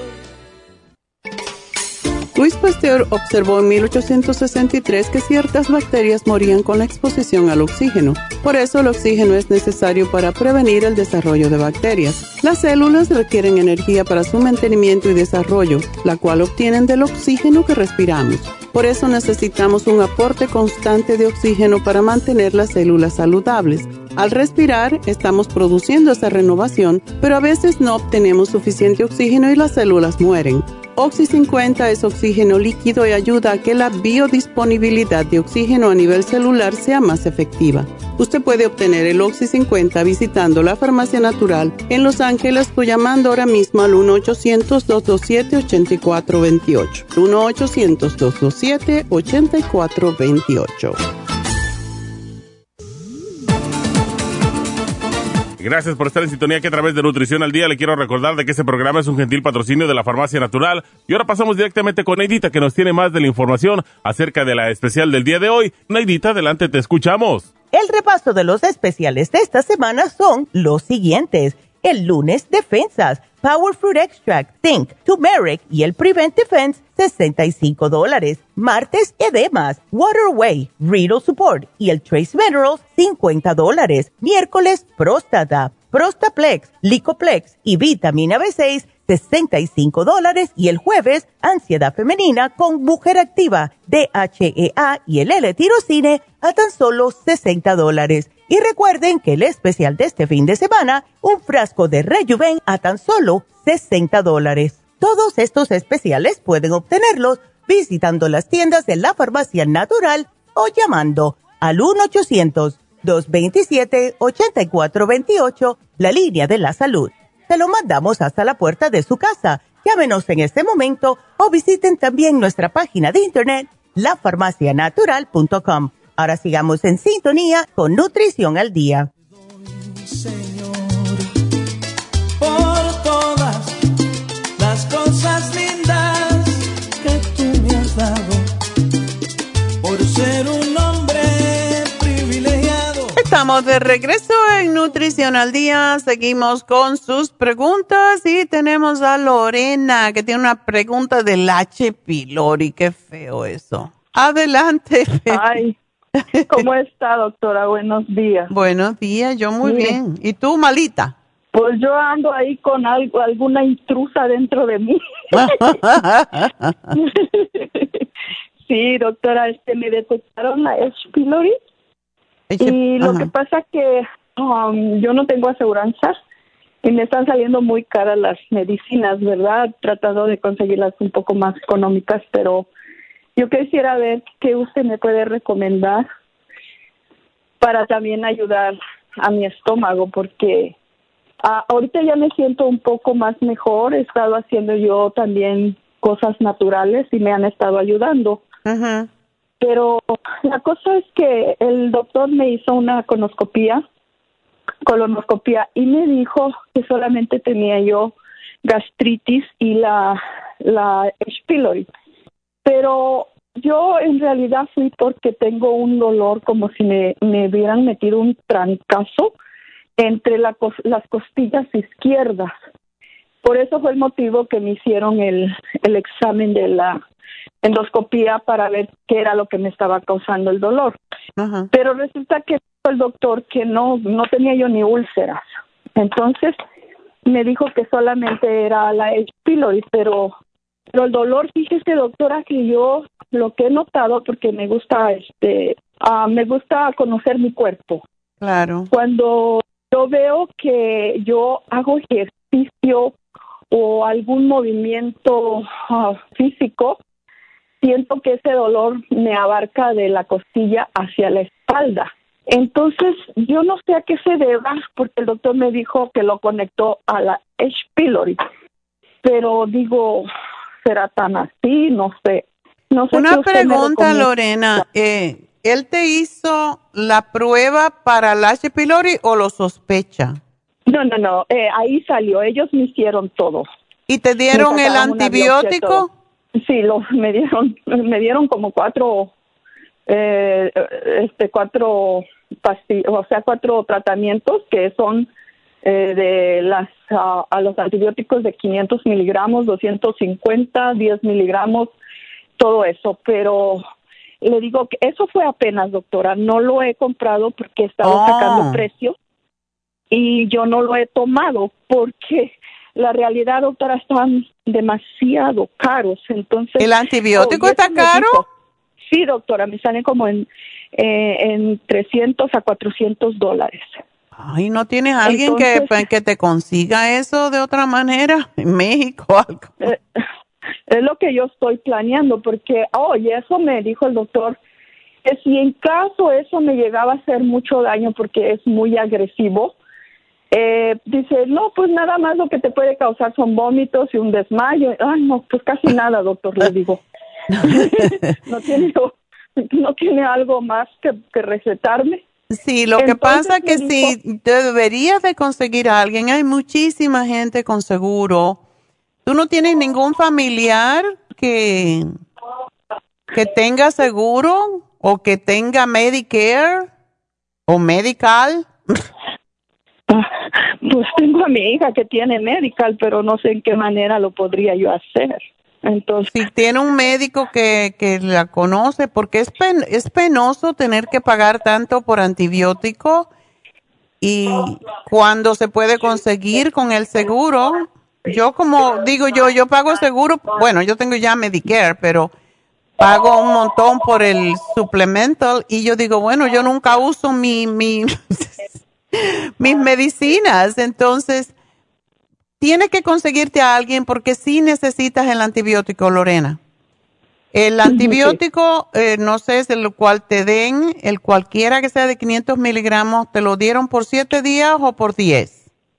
Louis Pasteur observó en mil ochocientos sesenta y tres que ciertas bacterias morían con la exposición al oxígeno. Por eso el oxígeno es necesario para prevenir el desarrollo de bacterias. Las células requieren energía para su mantenimiento y desarrollo, la cual obtienen del oxígeno que respiramos. Por eso necesitamos un aporte constante de oxígeno para mantener las células saludables. Al respirar, estamos produciendo esa renovación, pero a veces no obtenemos suficiente oxígeno y las células mueren. Oxy cincuenta es oxígeno líquido y ayuda a que la biodisponibilidad de oxígeno a nivel celular sea más efectiva. Usted puede obtener el Oxy cincuenta visitando la Farmacia Natural en Los Ángeles o llamando ahora mismo al uno ochocientos, dos dos siete, ocho cuatro dos ocho. uno ochocientos, dos dos siete, ocho cuatro dos ocho. Gracias por estar en sintonía, que a través de Nutrición al Día le quiero recordar de que este programa es un gentil patrocinio de la Farmacia Natural. Y ahora pasamos directamente con Neidita, que nos tiene más de la información acerca de la especial del día de hoy. Neidita, adelante, te escuchamos. El repaso de los especiales de esta semana son los siguientes. El lunes, Defensas, Power Fruit Extract, Think, Turmeric y el Prevent Defense, sesenta y cinco dólares. Martes, Edemas, Waterway, Renal Support y el Trace Minerals, cincuenta dólares. Miércoles, Próstata, Prostaplex, Licoplex y Vitamina B seis, sesenta y cinco dólares. Y el jueves, Ansiedad Femenina con Mujer Activa, D H E A y el L-Tirocine a tan solo sesenta dólares. Y recuerden que el especial de este fin de semana, un frasco de Rejuven a tan solo sesenta dólares. Todos estos especiales pueden obtenerlos visitando las tiendas de la Farmacia Natural o llamando al uno ochocientos, dos veintisiete, ochenta y cuatro veintiocho, la línea de la salud. Se lo mandamos hasta la puerta de su casa. Llámenos en este momento o visiten también nuestra página de internet, la farmacia natural punto com. Ahora sigamos en sintonía con Nutrición al Día. Señor, por todas las cosas lindas que tú me has dado, por ser un hombre privilegiado. Estamos de regreso en Nutrición al Día. Seguimos con sus preguntas y tenemos a Lorena, que tiene una pregunta del H. pylori. Qué feo eso. Adelante. Ay. ¿Cómo está, doctora? Buenos días. Buenos días, yo muy Mire, bien. ¿Y tú, malita? Pues yo ando ahí con algo, alguna intrusa dentro de mí. Sí, doctora, este, me detectaron la H. pylori y lo Ajá. que pasa que um, yo no tengo aseguranza y me están saliendo muy caras las medicinas, ¿verdad? Tratando de conseguirlas un poco más económicas, pero yo quisiera ver qué usted me puede recomendar para también ayudar a mi estómago, porque uh, ahorita ya me siento un poco más mejor. He estado haciendo yo también cosas naturales y me han estado ayudando. Uh-huh. Pero la cosa es que el doctor me hizo una colonoscopía, colonoscopía y me dijo que solamente tenía yo gastritis y la, la H. pylori. Pero yo en realidad fui porque tengo un dolor como si me, me hubieran metido un trancazo entre la, las costillas izquierdas. Por eso fue el motivo que me hicieron el, el examen de la endoscopía para ver qué era lo que me estaba causando el dolor. Uh-huh. Pero resulta que el doctor que no, no tenía yo ni úlceras. Entonces me dijo que solamente era la H. pylori, pero... Pero el dolor, fíjese, doctora, que yo lo que he notado, porque me gusta, este, uh, me gusta conocer mi cuerpo. Claro. Cuando yo veo que yo hago ejercicio o algún movimiento uh, físico, siento que ese dolor me abarca de la costilla hacia la espalda. Entonces, yo no sé a qué se deba, porque el doctor me dijo que lo conectó a la H. pylori. Pero digo... ¿será tan así? No sé. No sé. Una pregunta, Lorena. Eh, ¿Él te hizo la prueba para la H. pylori o lo sospecha? No, no, no. Eh, ahí salió. Ellos me hicieron todo. ¿Y te dieron el antibiótico? Sí, lo, me dieron, me dieron como cuatro, eh, este, cuatro pastillas, o sea, cuatro tratamientos que son Eh, de las uh, a los antibióticos de quinientos miligramos, doscientos cincuenta, diez miligramos, todo eso. Pero le digo que eso fue apenas, doctora. No lo he comprado porque estaba oh. sacando precio y yo no lo he tomado porque la realidad, doctora, están demasiado caros. Entonces, ¿el antibiótico oh, está caro? Dijo, Sí, doctora, me salen como en, eh, en trescientos a cuatrocientos dólares. Ay, ¿no tienes alguien Entonces, que, que te consiga eso de otra manera? En México o algo. Eh, es lo que yo estoy planeando, porque, oye, eso me dijo el doctor, que si en caso eso me llegaba a hacer mucho daño porque es muy agresivo, eh, dice, no, pues nada más lo que te puede causar son vómitos y un desmayo. Ay, no, pues casi nada, doctor, le digo. no, tiene, no tiene algo más que, que recetarme. Sí, lo que Entonces, pasa que me dijo, sí, deberías de conseguir a alguien. Hay muchísima gente con seguro. ¿Tú no tienes ningún familiar que, que tenga seguro o que tenga Medicare o Medical? Pues tengo a mi hija que tiene Medical, pero no sé en qué manera lo podría yo hacer. Entonces, si tiene un médico que, que la conoce, porque es, pen, es penoso tener que pagar tanto por antibiótico y cuando se puede conseguir con el seguro. Yo como digo yo, yo pago seguro, bueno, yo tengo ya Medicare, pero pago un montón por el supplemental y yo digo, bueno, yo nunca uso mi, mi mis medicinas, entonces tienes que conseguirte a alguien porque sí necesitas el antibiótico, Lorena. El antibiótico, eh, no sé, es el cual te den, el cualquiera que sea de quinientos miligramos, ¿te lo dieron por siete días o por diez?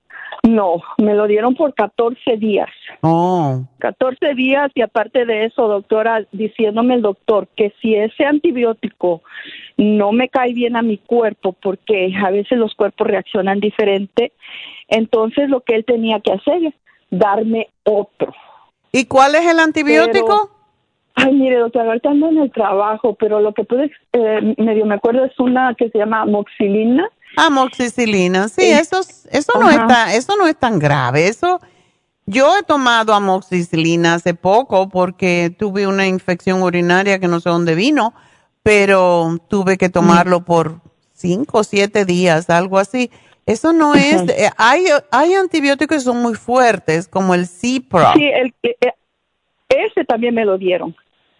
no, me lo dieron por catorce días. Oh. catorce días y aparte de eso, doctora, diciéndome el doctor que si ese antibiótico no me cae bien a mi cuerpo, porque a veces los cuerpos reaccionan diferente, entonces lo que él tenía que hacer es darme otro. ¿Y cuál es el antibiótico? Pero, ay, mire, doctora, ahorita ando en el trabajo, pero lo que pude, eh, medio me acuerdo es una que se llama amoxicilina. Amoxicilina, sí, eh, eso, eso, no está, eso no es tan grave. Eso, yo he tomado amoxicilina hace poco porque tuve una infección urinaria que no sé dónde vino, pero tuve que tomarlo por cinco o siete días, algo así. Eso no es, eh, hay, hay antibióticos que son muy fuertes, como el Cipro. Sí, el, eh, ese también me lo dieron.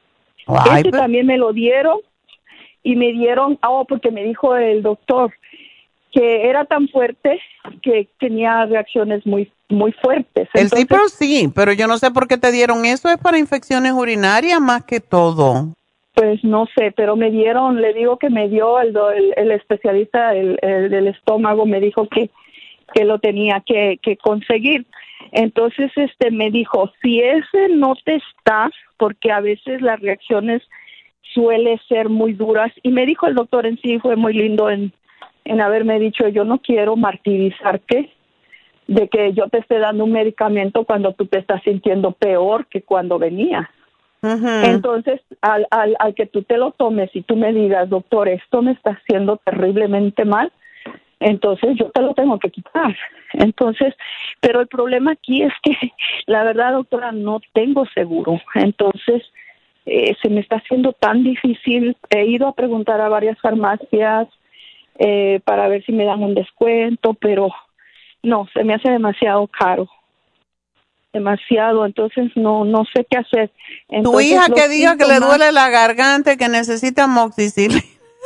Ay, ese pero... también me lo dieron y me dieron, oh, porque me dijo el doctor que era tan fuerte que tenía reacciones muy muy fuertes. El Entonces, Cipro sí, pero yo no sé por qué te dieron eso, es para infecciones urinarias más que todo. Pues no sé, pero me dieron, le digo que me dio el, el, el especialista el, el del estómago, me dijo que, que lo tenía que, que conseguir. Entonces este me dijo, si ese no te está, porque a veces las reacciones suelen ser muy duras, y me dijo el doctor en sí, fue muy lindo en en haberme dicho, yo no quiero martirizarte de que yo te esté dando un medicamento cuando tú te estás sintiendo peor que cuando venías. Uh-huh. Entonces, al, al, al que tú te lo tomes y tú me digas, doctor, esto me está haciendo terriblemente mal, entonces yo te lo tengo que quitar. Entonces, pero el problema aquí es que, la verdad, doctora, no tengo seguro. Entonces, eh, se me está haciendo tan difícil. He ido a preguntar a varias farmacias, Eh, para ver si me dan un descuento, pero no, se me hace demasiado caro, demasiado, entonces no no sé qué hacer. Entonces, tu hija que diga que le síntomas... duele la garganta y que necesita amoxicilina.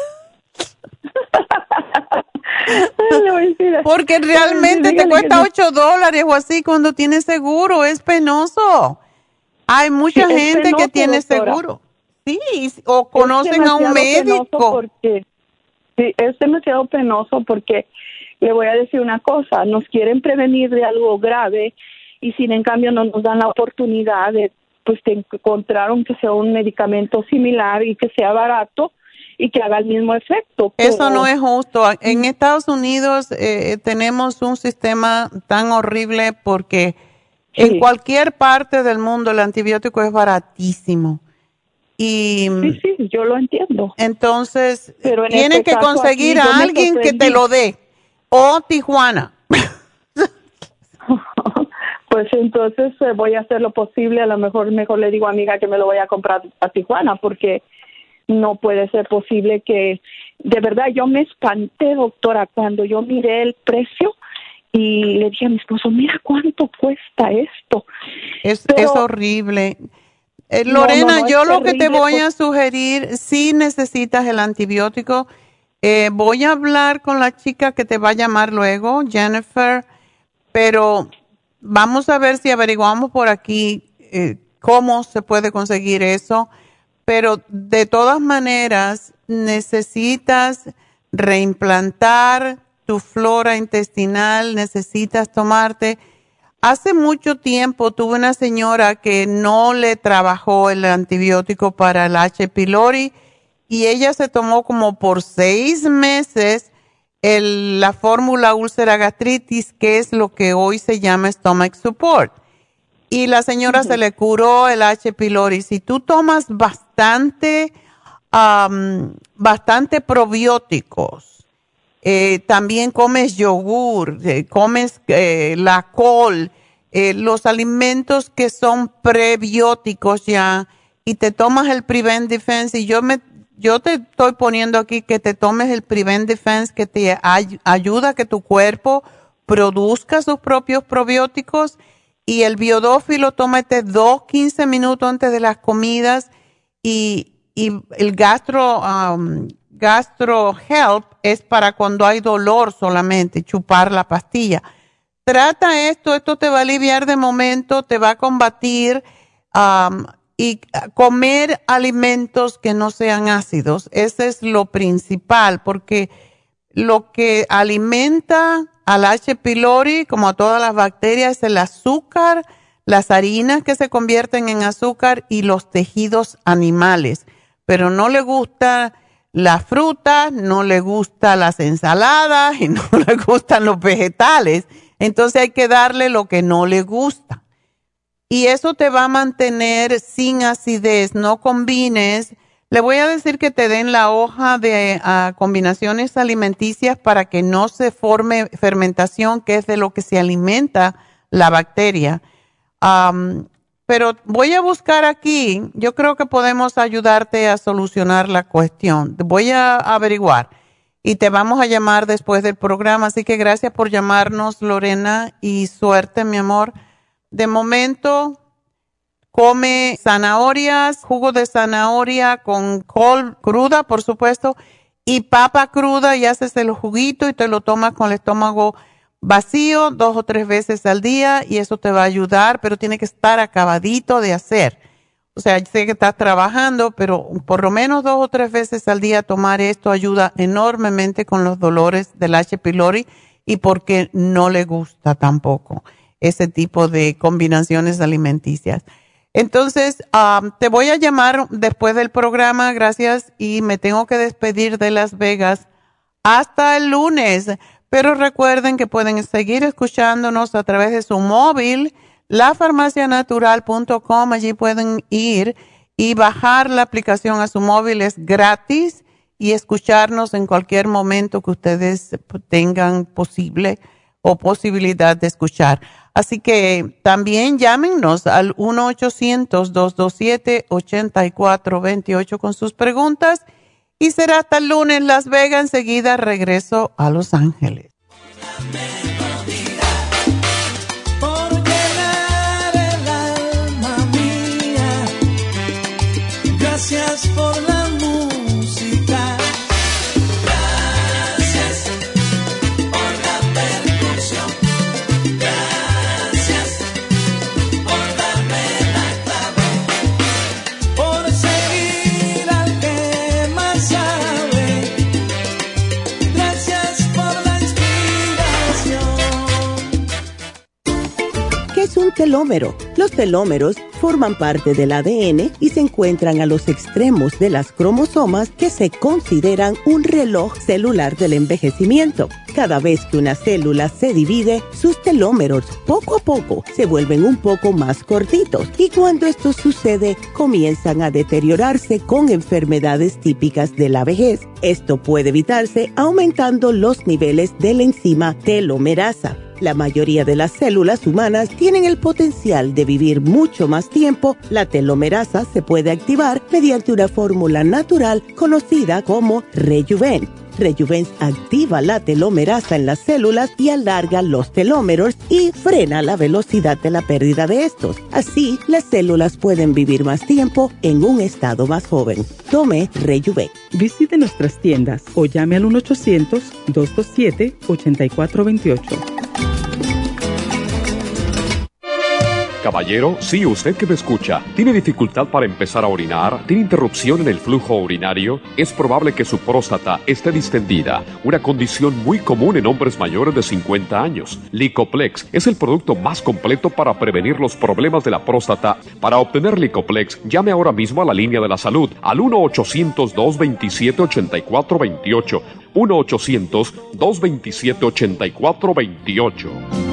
Porque realmente te cuesta ocho dólares o así cuando tienes seguro, es penoso. Hay mucha sí, gente penoso, que tiene doctora. seguro, sí, o conocen a un médico. Porque Sí, es demasiado penoso porque le voy a decir una cosa, nos quieren prevenir de algo grave y sin en cambio no nos dan la oportunidad de pues de encontrar que sea un medicamento similar y que sea barato y que haga el mismo efecto. Pero... Eso no es justo. En Estados Unidos eh, tenemos un sistema tan horrible porque sí. En cualquier parte del mundo el antibiótico es baratísimo. Y sí, sí, yo lo entiendo. Entonces, pero en tienes este que caso conseguir aquí, a alguien que te lo dé. O Tijuana. Pues entonces eh, voy a hacer lo posible. A lo mejor mejor le digo a amiga que me lo voy a comprar a Tijuana, porque no puede ser posible que... De verdad, yo me espanté, doctora, cuando yo miré el precio y le dije a mi esposo, mira cuánto cuesta esto. Es, pero, es horrible. Eh, Lorena, no, no, yo es lo que te terrible, voy pues. a sugerir, si necesitas el antibiótico, eh, voy a hablar con la chica que te va a llamar luego, Jennifer, pero vamos a ver si averiguamos por aquí eh, cómo se puede conseguir eso, pero de todas maneras necesitas reimplantar tu flora intestinal, necesitas tomarte. Hace mucho tiempo tuve una señora que no le trabajó el antibiótico para el H. pylori y ella se tomó como por seis meses el, la fórmula úlcera gastritis, que es lo que hoy se llama stomach support. Y la señora uh-huh. se le curó el H. pylori. Si tú tomas bastante, um, bastante probióticos, eh, también comes yogur, eh, comes eh, la col, eh, los alimentos que son prebióticos ya, y te tomas el Prevent Defense, y yo me yo te estoy poniendo aquí que te tomes el Prevent Defense, que te ay, ayuda a que tu cuerpo produzca sus propios probióticos, y el biodófilo, tómate dos, quince minutos antes de las comidas, y, y el gastro, um, gastro help es para cuando hay dolor solamente, chupar la pastilla. Trata esto, esto te va a aliviar de momento, te va a combatir, um, y comer alimentos que no sean ácidos. Ese es lo principal, porque lo que alimenta al H. pylori, como a todas las bacterias, es el azúcar, las harinas que se convierten en azúcar y los tejidos animales. Pero no le gusta la fruta, no le gustan las ensaladas y no le gustan los vegetales. Entonces hay que darle lo que no le gusta. Y eso te va a mantener sin acidez. No combines. Le voy a decir que te den la hoja de uh, combinaciones alimenticias para que no se forme fermentación, que es de lo que se alimenta la bacteria. Um, pero voy a buscar aquí. Yo creo que podemos ayudarte a solucionar la cuestión. Voy a averiguar y te vamos a llamar después del programa. Así que gracias por llamarnos, Lorena, y suerte, mi amor. De momento, come zanahorias, jugo de zanahoria con col cruda, por supuesto, y papa cruda, y haces el juguito y te lo tomas con el estómago vacío dos o tres veces al día, y eso te va a ayudar, pero tiene que estar acabadito de hacer. O sea, sé que estás trabajando, pero por lo menos dos o tres veces al día tomar esto ayuda enormemente con los dolores del H. pylori, y porque no le gusta tampoco ese tipo de combinaciones alimenticias. Entonces, um, te voy a llamar después del programa, gracias, y me tengo que despedir de Las Vegas hasta el lunes. Pero recuerden que pueden seguir escuchándonos a través de su móvil, la farmacia natural punto com. Allí pueden ir y bajar la aplicación a su móvil, es gratis, y escucharnos en cualquier momento que ustedes tengan posible o posibilidad de escuchar. Así que también llámenos al uno ochocientos, dos dos siete, ocho cuatro dos ocho con sus preguntas. Y será hasta el lunes, Las Vegas. Enseguida regreso a Los Ángeles. Por llenar el alma mía, gracias por la música. Gracias por la percusión. Gracias por darme la clave, por seguir al que más sabe. Gracias por la inspiración. ¿Qué es un telómero? Los telómeros forman parte del A D N y se encuentran a los extremos de las cromosomas, que se consideran un reloj celular del envejecimiento. Cada vez que una célula se divide, sus telómeros poco a poco se vuelven un poco más cortitos, y cuando esto sucede, comienzan a deteriorarse con enfermedades típicas de la vejez. Esto puede evitarse aumentando los niveles de la enzima telomerasa. La mayoría de las células humanas tienen el potencial de vivir mucho más tiempo. La telomerasa se puede activar mediante una fórmula natural conocida como Rejuven. Rejuvence activa la telomerasa en las células y alarga los telómeros y frena la velocidad de la pérdida de estos. Así, las células pueden vivir más tiempo en un estado más joven. Tome Rejuven. Visite nuestras tiendas o llame al uno ochocientos, dos dos siete, ocho cuatro dos ocho. Caballero, sí, usted que me escucha, ¿tiene dificultad para empezar a orinar? ¿Tiene interrupción en el flujo urinario? Es probable que su próstata esté distendida, una condición muy común en hombres mayores de cincuenta años. Licoplex es el producto más completo para prevenir los problemas de la próstata. Para obtener Licoplex, llame ahora mismo a la línea de la salud al uno ochocientos, dos veintisiete, ochenta y cuatro veintiocho. uno ochocientos, dos veintisiete, ochenta y cuatro veintiocho.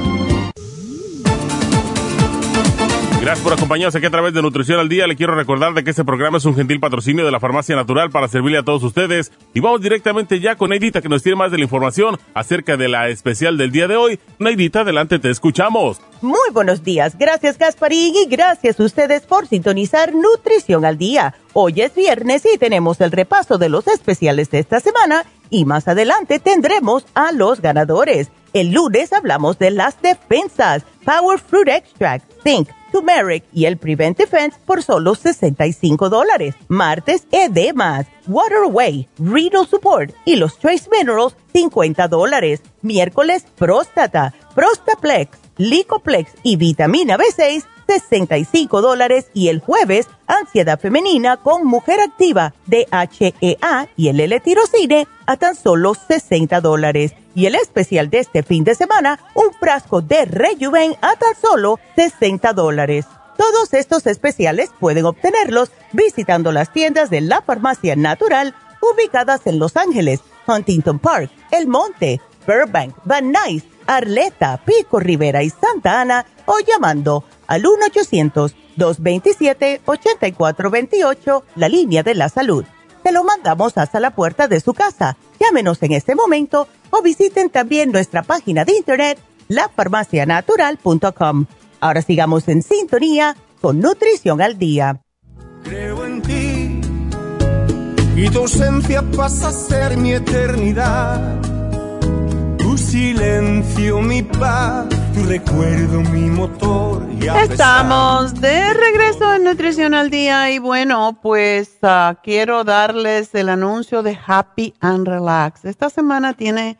Gracias por acompañarnos aquí a través de Nutrición al Día. Le quiero recordar de que este programa es un gentil patrocinio de la Farmacia Natural para servirle a todos ustedes. Y vamos directamente ya con Neidita, que nos tiene más de la información acerca de la especial del día de hoy. Neidita, adelante, te escuchamos. Muy buenos días. Gracias, Gasparín, y gracias a ustedes por sintonizar Nutrición al Día. Hoy es viernes y tenemos el repaso de los especiales de esta semana y más adelante tendremos a los ganadores. El lunes hablamos de las defensas, Power Fruit Extract, Zinc, Turmeric y el Prevent Defense por solo sesenta y cinco dólares. Martes, edemas, Waterway, Renal Support y los Trace Minerals, cincuenta dólares. Miércoles, próstata, Prostaplex, Licoplex y vitamina B seis, sesenta y cinco dólares. Y el jueves, ansiedad femenina con Mujer Activa, D H E A y el L-tirocine a tan solo sesenta dólares. Y el especial de este fin de semana, un frasco de Rejuven a tan solo sesenta dólares. Todos estos especiales pueden obtenerlos visitando las tiendas de la Farmacia Natural ubicadas en Los Ángeles, Huntington Park, El Monte, Burbank, Van Nuys, Arleta, Pico Rivera y Santa Ana o llamando al uno ochocientos, dos veintisiete, ochenta y cuatro veintiocho, la línea de la salud. Te lo mandamos hasta la puerta de su casa. Llámenos en este momento o visiten también nuestra página de internet, la farmacia natural punto com. Ahora sigamos en sintonía con Nutrición al Día. Creo en ti y tu ausencia pasa a ser mi eternidad. Tu silencio, mi paz, tu recuerdo, mi motor. Y a Estamos de regreso en Nutrición al Día y bueno, pues uh, quiero darles el anuncio de Happy and Relax. Esta semana tiene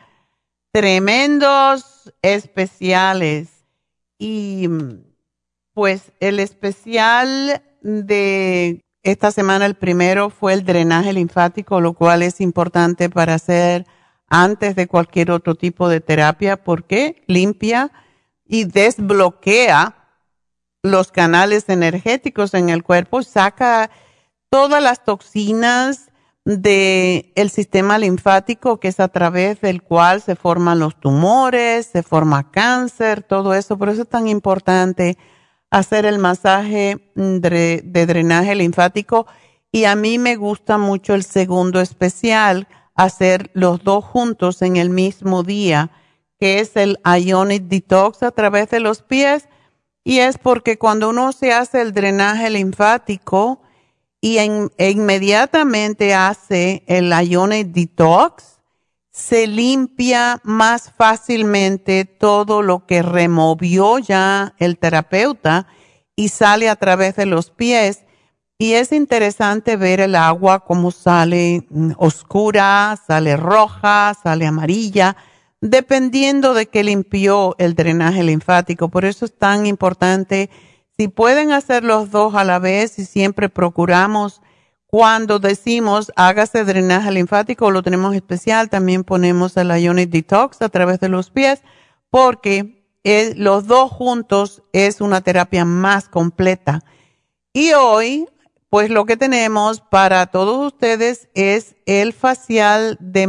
tremendos especiales y pues el especial de esta semana, el primero fue el drenaje linfático, lo cual es importante para hacer antes de cualquier otro tipo de terapia porque limpia y desbloquea los canales energéticos en el cuerpo, saca todas las toxinas del sistema linfático, que es a través del cual se forman los tumores, se forma cáncer, todo eso. Por eso es tan importante hacer el masaje de, de drenaje linfático. Y a mí me gusta mucho el segundo especial, hacer los dos juntos en el mismo día, que es el Ionic Detox a través de los pies. Y es porque cuando uno se hace el drenaje linfático y en, e inmediatamente hace el Ionic Detox, se limpia más fácilmente todo lo que removió ya el terapeuta y sale a través de los pies. Y es interesante ver el agua como sale oscura, sale roja, sale amarilla, dependiendo de que limpió el drenaje linfático. Por eso es tan importante. Si pueden hacer los dos a la vez y siempre procuramos, cuando decimos hágase drenaje linfático, lo tenemos especial, también ponemos el Ionic Detox a través de los pies, porque es, los dos juntos es una terapia más completa. Y hoy, pues lo que tenemos para todos ustedes es el facial de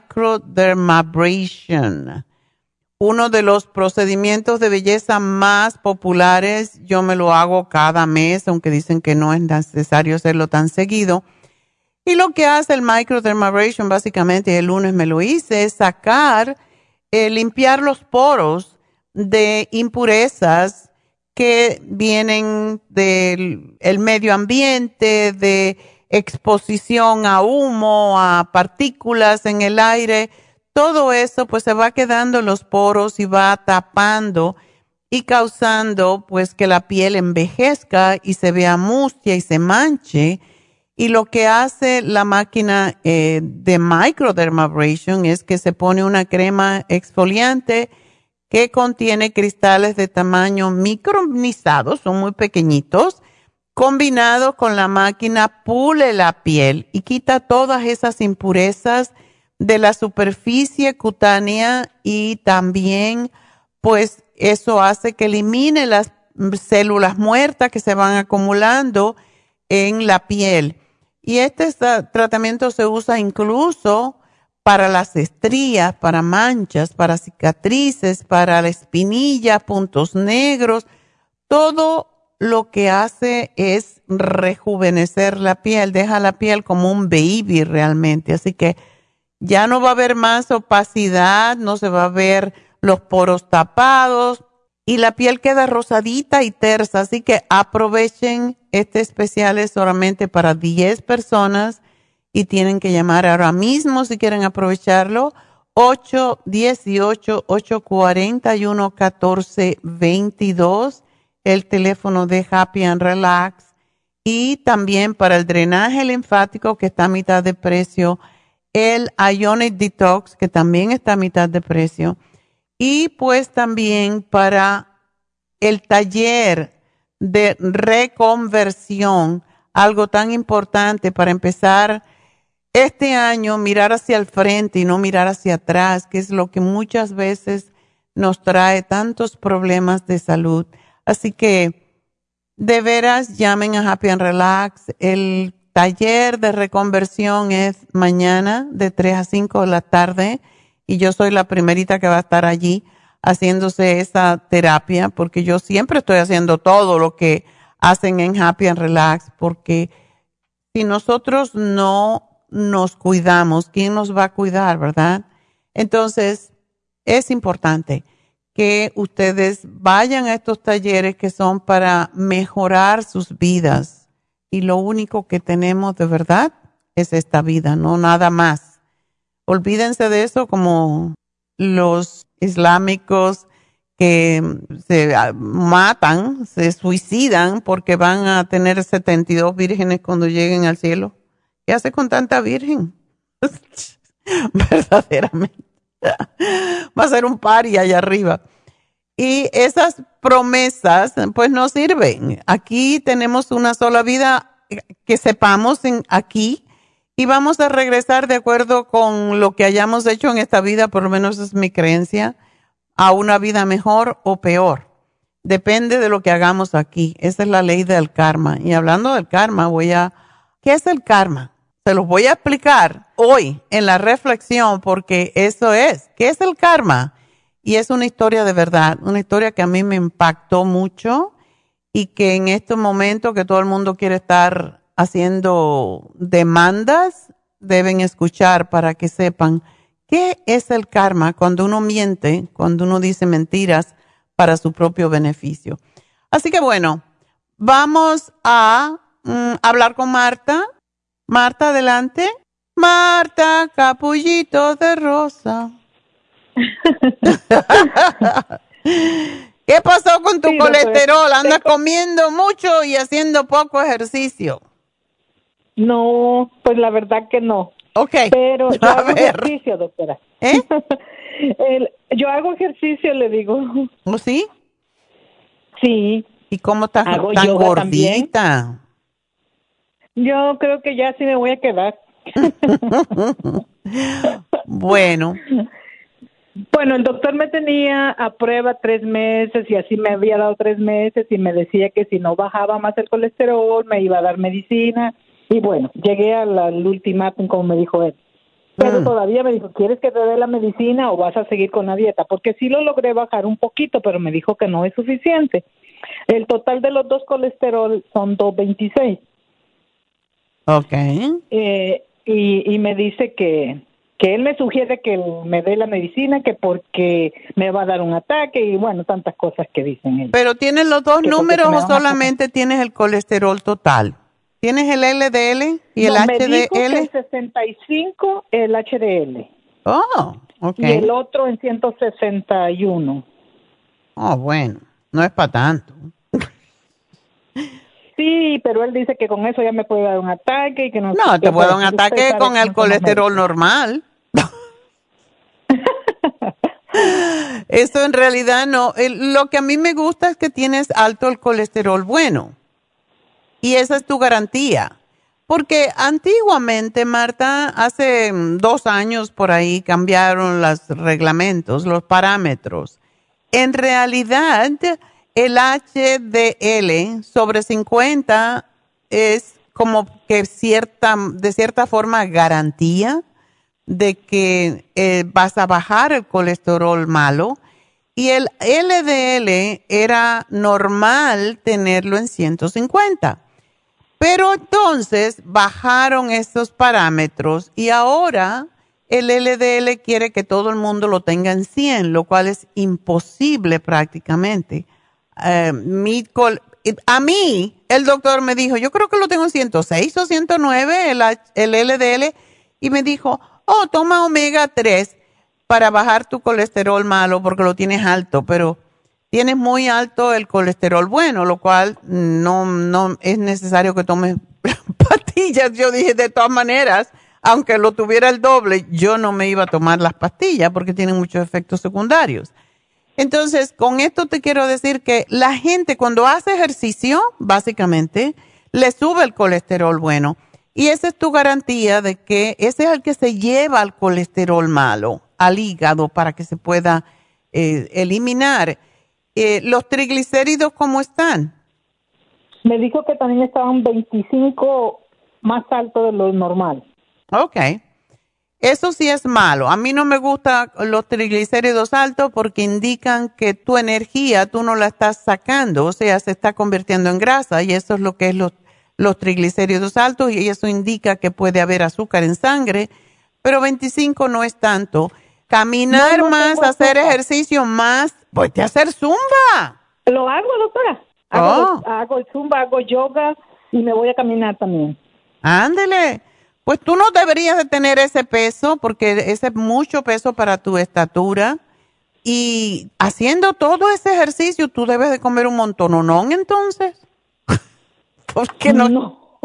microdermabrasion. Uno de los procedimientos de belleza más populares. Yo me lo hago cada mes, aunque dicen que no es necesario hacerlo tan seguido. Y lo que hace el microdermabrasion, básicamente el lunes me lo hice, es sacar, eh, limpiar los poros de impurezas que vienen del el medio ambiente, de exposición a humo, a partículas en el aire, todo eso pues se va quedando en los poros y va tapando y causando pues que la piel envejezca y se vea mustia y se manche. Y lo que hace la máquina eh, de microdermabrasion es que se pone una crema exfoliante que contiene cristales de tamaño micronizado, son muy pequeñitos, combinado con la máquina pule la piel y quita todas esas impurezas de la superficie cutánea y también pues eso hace que elimine las células muertas que se van acumulando en la piel. Y este tratamiento se usa incluso para las estrías, para manchas, para cicatrices, para la espinilla, puntos negros. Todo lo que hace es rejuvenecer la piel, deja la piel como un baby realmente. Así que ya no va a haber más opacidad, no se va a ver los poros tapados y la piel queda rosadita y tersa. Así que aprovechen, este especial es solamente para diez personas y tienen que llamar ahora mismo si quieren aprovecharlo. ocho uno ocho, ocho cuatro uno, uno cuatro dos dos, el teléfono de Happy and Relax. Y también para el drenaje linfático, que está a mitad de precio, el Ionic Detox, que también está a mitad de precio. Y pues también para el taller de reconversión, algo tan importante para empezar este año, mirar hacia el frente y no mirar hacia atrás, que es lo que muchas veces nos trae tantos problemas de salud. Así que, de veras, llamen a Happy and Relax. El taller de reconversión es mañana de tres a cinco de la tarde y yo soy la primerita que va a estar allí haciéndose esa terapia, porque yo siempre estoy haciendo todo lo que hacen en Happy and Relax, porque si nosotros no nos cuidamos, ¿quién nos va a cuidar, verdad? Entonces, es importante que ustedes vayan a estos talleres que son para mejorar sus vidas. Y lo único que tenemos de verdad es esta vida, no nada más. Olvídense de eso como los islámicos que se matan, se suicidan porque van a tener setenta y dos vírgenes cuando lleguen al cielo. ¿Qué hace con tanta virgen? Verdaderamente. Va a ser un party allá arriba. Y esas promesas, pues no sirven. Aquí tenemos una sola vida que sepamos en aquí y vamos a regresar de acuerdo con lo que hayamos hecho en esta vida, por lo menos es mi creencia, a una vida mejor o peor. Depende de lo que hagamos aquí. Esa es la ley del karma. Y hablando del karma, voy a... ¿Qué es el karma? Se los voy a explicar hoy en la reflexión porque eso es. ¿Qué es el karma? Y es una historia de verdad, una historia que a mí me impactó mucho y que en estos momentos que todo el mundo quiere estar haciendo demandas, deben escuchar para que sepan qué es el karma cuando uno miente, cuando uno dice mentiras para su propio beneficio. Así que bueno, vamos a mm, hablar con Marta. Marta, adelante. Marta, capullito de rosa. ¿Qué pasó con tu sí, colesterol? ¿Andas tengo... comiendo mucho y haciendo poco ejercicio? No, pues la verdad que no. Ok. Pero yo hago ejercicio, doctora. ¿Eh? El, yo hago ejercicio, le digo. ¿Oh, sí? Sí. ¿Y cómo estás hago tan yoga gordita? También. Yo creo que ya sí me voy a quedar. Bueno. Bueno, el doctor me tenía a prueba tres meses y así me había dado tres meses y me decía que si no bajaba más el colesterol me iba a dar medicina. Y bueno, llegué al, al ultimátum como me dijo él. Pero mm. todavía me dijo, ¿quieres que te dé la medicina o vas a seguir con la dieta? Porque sí lo logré bajar un poquito, pero me dijo que no es suficiente. El total de los dos colesterol son doscientos veintiséis. Ok. Eh, y, y me dice que, que él me sugiere que me dé la medicina, que porque me va a dar un ataque y bueno, tantas cosas que dicen ellos. ¿Pero tienes los dos números o solamente tienes el colesterol total? ¿Tienes el L D L y el no, H D L? Me dijo que el sesenta y cinco, el H D L. Oh, ok. Y el otro en ciento sesenta y uno. Oh, bueno, no es para tanto. Sí, pero él dice que con eso ya me puede dar un ataque y que no. No, te puede dar un usted ataque sabe con que el no somos colesterol médicos. normal. Eso en realidad no. El- lo que a mí me gusta es que tienes alto el colesterol bueno. Y esa es tu garantía. Porque antiguamente, Marta, hace mm, dos años por ahí cambiaron los reglamentos, los parámetros. En realidad, el H D L sobre cincuenta es como que cierta, de cierta forma garantía de que eh, vas a bajar el colesterol malo. Y el L D L era normal tenerlo en ciento cincuenta. Pero entonces bajaron estos parámetros y ahora el L D L quiere que todo el mundo lo tenga en cien, lo cual es imposible prácticamente. Eh, mi col- a mí, el doctor me dijo, yo creo que lo tengo en ciento seis o ciento nueve, el, H- el L D L, y me dijo, oh, toma omega tres para bajar tu colesterol malo porque lo tienes alto, pero tienes muy alto el colesterol bueno, lo cual no, no es necesario que tomes pastillas. Yo dije, de todas maneras, aunque lo tuviera el doble, yo no me iba a tomar las pastillas porque tienen muchos efectos secundarios. Entonces, con esto te quiero decir que la gente cuando hace ejercicio, básicamente, le sube el colesterol bueno. Y esa es tu garantía de que ese es el que se lleva el colesterol malo al hígado para que se pueda eh, eliminar. Eh, ¿Los triglicéridos cómo están? Me dijo que también estaban veinticinco más alto de lo normal. Ok. Eso sí es malo. A mí no me gustan los triglicéridos altos porque indican que tu energía tú no la estás sacando, o sea, se está convirtiendo en grasa y eso es lo que es los, los triglicéridos altos y eso indica que puede haber azúcar en sangre, pero veinticinco no es tanto. Caminar No, no más, tengo hacer azúcar. ejercicio más, pues a hacer zumba. Lo hago, doctora. Hago, hago el zumba, hago yoga y me voy a caminar también. Ándele. Pues tú no deberías de tener ese peso porque ese es mucho peso para tu estatura. Y haciendo todo ese ejercicio, tú debes de comer un montononón entonces. ¿Por qué no? No.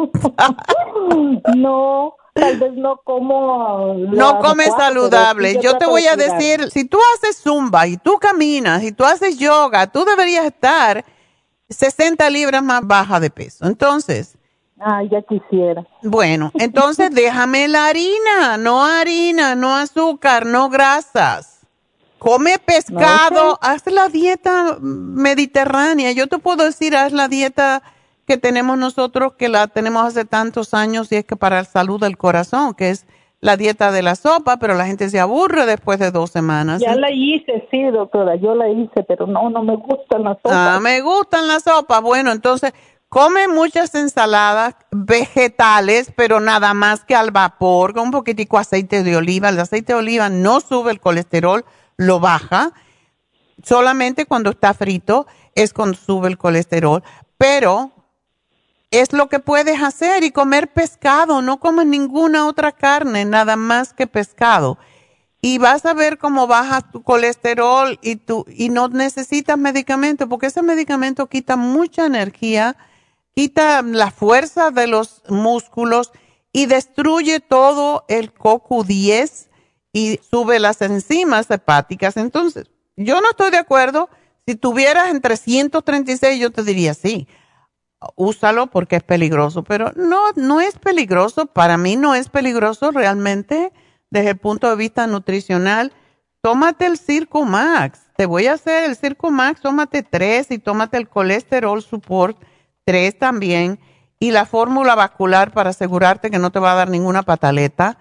No, tal vez no como... No comes saludable. Yo te voy a decir, si tú haces zumba y tú caminas y tú haces yoga, tú deberías estar sesenta libras más baja de peso. Entonces... Ay, ya quisiera. Bueno, entonces déjame la harina, no harina, no azúcar, no grasas. Come pescado, Ok. haz la dieta mediterránea. Yo te puedo decir, haz la dieta que tenemos nosotros, que la tenemos hace tantos años y es que para la salud del corazón, que es la dieta de la sopa, pero la gente se aburre después de dos semanas. Ya la hice, sí, doctora, yo la hice, pero no, no me gustan las sopas. Ah, me gustan las sopas. Bueno, entonces... Come muchas ensaladas vegetales, pero nada más que al vapor, con un poquitico de aceite de oliva. El aceite de oliva no sube el colesterol, lo baja. Solamente cuando está frito es cuando sube el colesterol. Pero es lo que puedes hacer y comer pescado. No comes ninguna otra carne, nada más que pescado. Y vas a ver cómo baja tu colesterol y, tu, y no necesitas medicamento, porque ese medicamento quita mucha energía, quita la fuerza de los músculos y destruye todo el C O Q diez y sube las enzimas hepáticas. Entonces, yo no estoy de acuerdo. Si tuvieras en trescientos treinta y seis, yo te diría sí, úsalo porque es peligroso. Pero no, no es peligroso. Para mí no es peligroso realmente desde el punto de vista nutricional. Tómate el Circumax. Te voy a hacer el Circumax, tómate tres y tómate el Colesterol Support tres también, y la fórmula vascular para asegurarte que no te va a dar ninguna pataleta,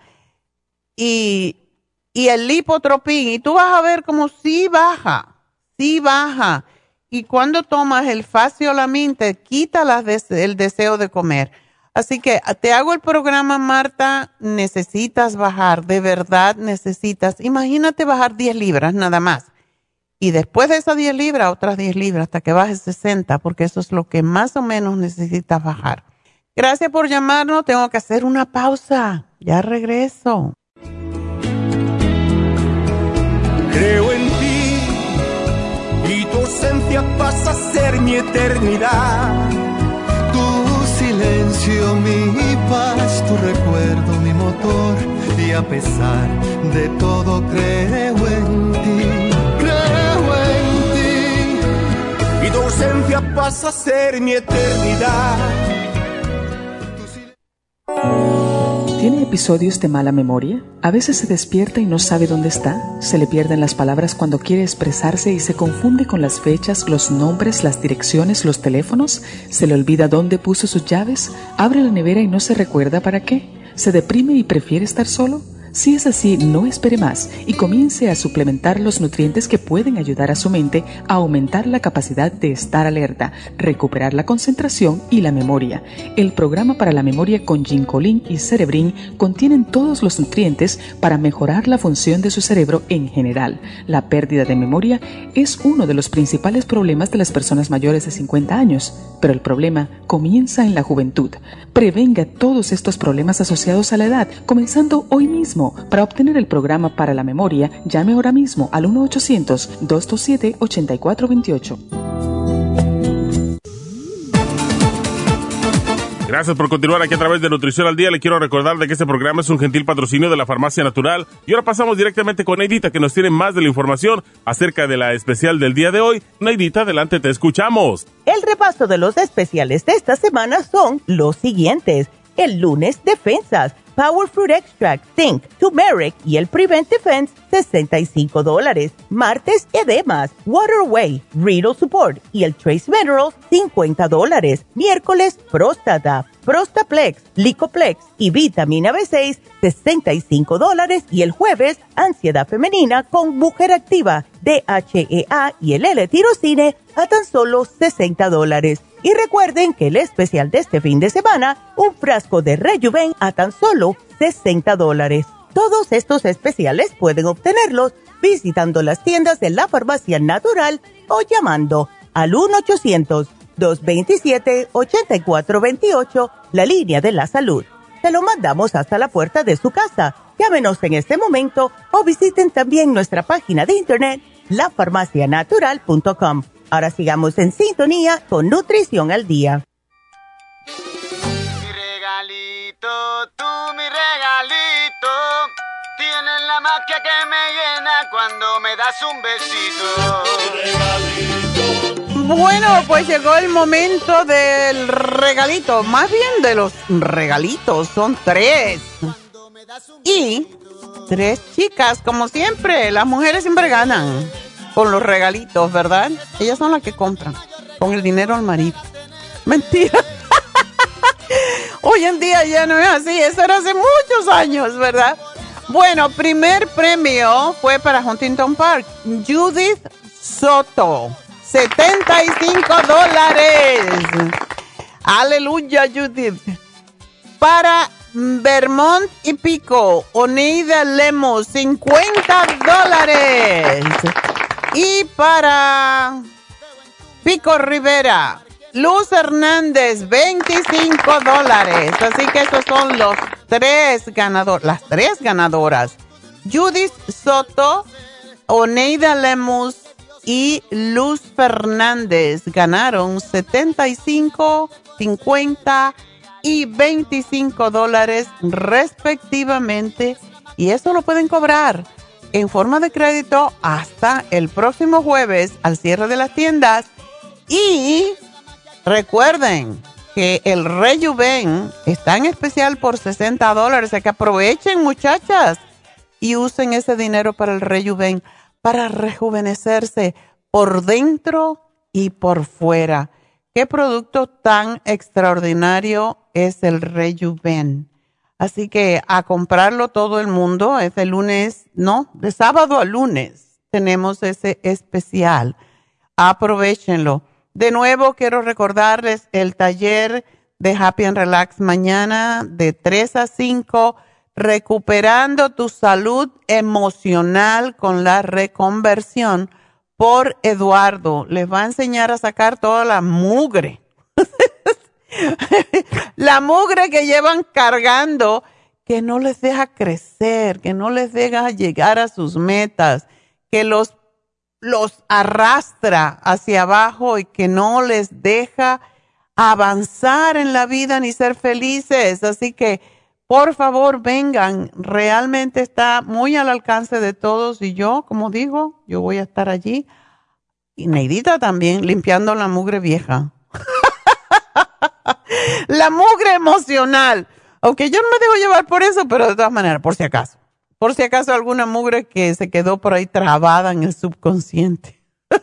y, y el lipotropín, y tú vas a ver como sí baja, sí baja, y cuando tomas el Faciolamin te quita las des- el deseo de comer. Así que te hago el programa, Marta, necesitas bajar, de verdad necesitas, imagínate bajar diez libras nada más. Y después de esas diez libras, otras diez libras, hasta que bajes sesenta, porque eso es lo que más o menos necesitas bajar. Gracias por llamarnos. Tengo que hacer una pausa. Ya regreso. Creo en ti y tu ausencia pasa a ser mi eternidad. Tu silencio, mi paz, tu recuerdo, mi motor. Y a pesar de todo creo en ti, creo en ti. Y tu ausencia pasa a ser mi eternidad. ¿Tiene episodios de mala memoria? A veces se despierta y no sabe dónde está. Se le pierden las palabras cuando quiere expresarse y se confunde con las fechas, los nombres, las direcciones, los teléfonos. Se le olvida dónde puso sus llaves. Abre la nevera y no se recuerda para qué. ¿Se deprime y prefiere estar solo? Si es así, no espere más y comience a suplementar los nutrientes que pueden ayudar a su mente a aumentar la capacidad de estar alerta, recuperar la concentración y la memoria. El programa para la memoria con Ginkolin y Cerebrin contienen todos los nutrientes para mejorar la función de su cerebro en general. La pérdida de memoria es uno de los principales problemas de las personas mayores de cincuenta años, pero el problema comienza en la juventud. Prevenga todos estos problemas asociados a la edad, comenzando hoy mismo. Para obtener el programa para la memoria, llame ahora mismo al uno ochocientos, dos dos siete, ocho cuatro dos ocho. Gracias por continuar aquí a través de Nutrición al Día. Le quiero recordar de que este programa es un gentil patrocinio de la Farmacia Natural. Y ahora pasamos directamente con Neidita, que nos tiene más de la información acerca de la especial del día de hoy. Neidita, adelante, te escuchamos. El repaso de los especiales de esta semana son los siguientes. El lunes, defensas, Power Fruit Extract, Zinc, Turmeric y el Prevent Defense, sesenta y cinco dólares. Martes, edemas, Waterway, Renal Support y el Trace Minerals, cincuenta dólares. Miércoles, próstata, Prostaplex, Licoplex y vitamina B seis, sesenta y cinco dólares. Y el jueves, ansiedad femenina con Mujer Activa, D H E A y el L-tirocine a tan solo sesenta dólares. Y recuerden que el especial de este fin de semana, un frasco de Rejuven a tan solo sesenta dólares. Todos estos especiales pueden obtenerlos visitando las tiendas de la Farmacia Natural o llamando al uno ochocientos, dos veintisiete, ochenta y cuatro veintiocho, la línea de la salud. Se lo mandamos hasta la puerta de su casa. Llámenos en este momento o visiten también nuestra página de internet, la farmacia natural punto com. Ahora sigamos en sintonía con Nutrición al Día. Mi regalito, tú mi regalito, tienes la magia que me llena cuando me das un besito. Mi regalito. Bueno, pues llegó el momento del regalito, más bien de los regalitos, son tres. Y tres chicas, como siempre, las mujeres siempre ganan con los regalitos, ¿verdad? Ellas son las que compran con el dinero al marido. Mentira. Hoy en día ya no es así, eso era hace muchos años, ¿verdad? Bueno, primer premio fue para Huntington Park, Judith Soto, setenta y cinco dólares. Aleluya, Judith. Para Vermont y Pico, Oneida Lemos, cincuenta dólares. Y para Pico Rivera, Luz Hernández, veinticinco dólares. Así que esos son los tres ganadores, las tres ganadoras. Judith Soto, Oneida Lemus y Luz Fernández ganaron setenta y cinco, cincuenta y veinticinco dólares respectivamente. Y eso lo pueden cobrar en forma de crédito hasta el próximo jueves al cierre de las tiendas. Y recuerden que el Rejuven está en especial por sesenta dólares, así que aprovechen, muchachas, y usen ese dinero para el Rejuven, para rejuvenecerse por dentro y por fuera. ¿Qué producto tan extraordinario es el Rejuven? Así que a comprarlo todo el mundo, es de lunes, no, de sábado a lunes tenemos ese especial. Aprovechenlo. De nuevo quiero recordarles el taller de Happy and Relax mañana de tres a cinco, recuperando tu salud emocional con la reconversión por Eduardo. Les va a enseñar a sacar toda la mugre La mugre que llevan cargando, que no les deja crecer, que no les deja llegar a sus metas, que los, los arrastra hacia abajo y que no les deja avanzar en la vida ni ser felices. Así que, por favor, vengan. Realmente está muy al alcance de todos y yo, como digo, yo voy a estar allí. Y Neidita también, limpiando la mugre vieja. La mugre emocional. Aunque yo no me dejo llevar por eso, pero de todas maneras, por si acaso. Por si acaso alguna mugre que se quedó por ahí trabada en el subconsciente.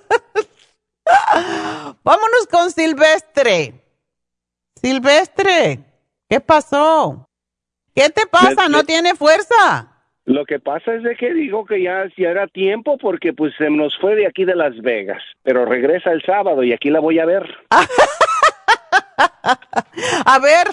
Vámonos con Silvestre. Silvestre, ¿qué pasó? ¿Qué te pasa? ¿No tiene fuerza? Lo que pasa es de que digo que ya, ya era tiempo porque pues se nos fue de aquí de Las Vegas, pero regresa el sábado y aquí la voy a ver. A ver.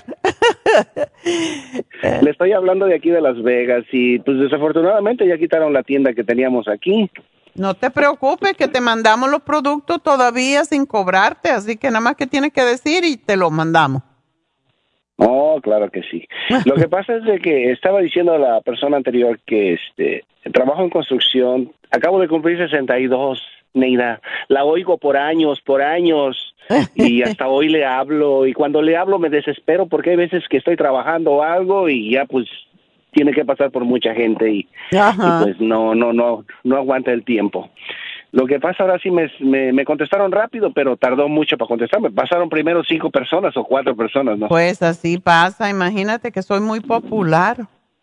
Le estoy hablando de aquí de Las Vegas y pues desafortunadamente ya quitaron la tienda que teníamos aquí. No te preocupes que te mandamos los productos todavía sin cobrarte, así que nada más que tienes que decir y te los mandamos. Oh, claro que sí. Lo que pasa es de que estaba diciendo a la persona anterior que este trabajo en construcción, acabo de cumplir sesenta y dos, Neida. La oigo por años, por años, y hasta hoy le hablo, y cuando le hablo me desespero porque hay veces que estoy trabajando algo y ya pues tiene que pasar por mucha gente y, y pues no, no, no, no aguanta el tiempo. Lo que pasa ahora sí me, me, me contestaron rápido, pero tardó mucho para contestarme. Pasaron primero cinco personas o cuatro personas, ¿no? Pues así pasa, imagínate que soy muy popular.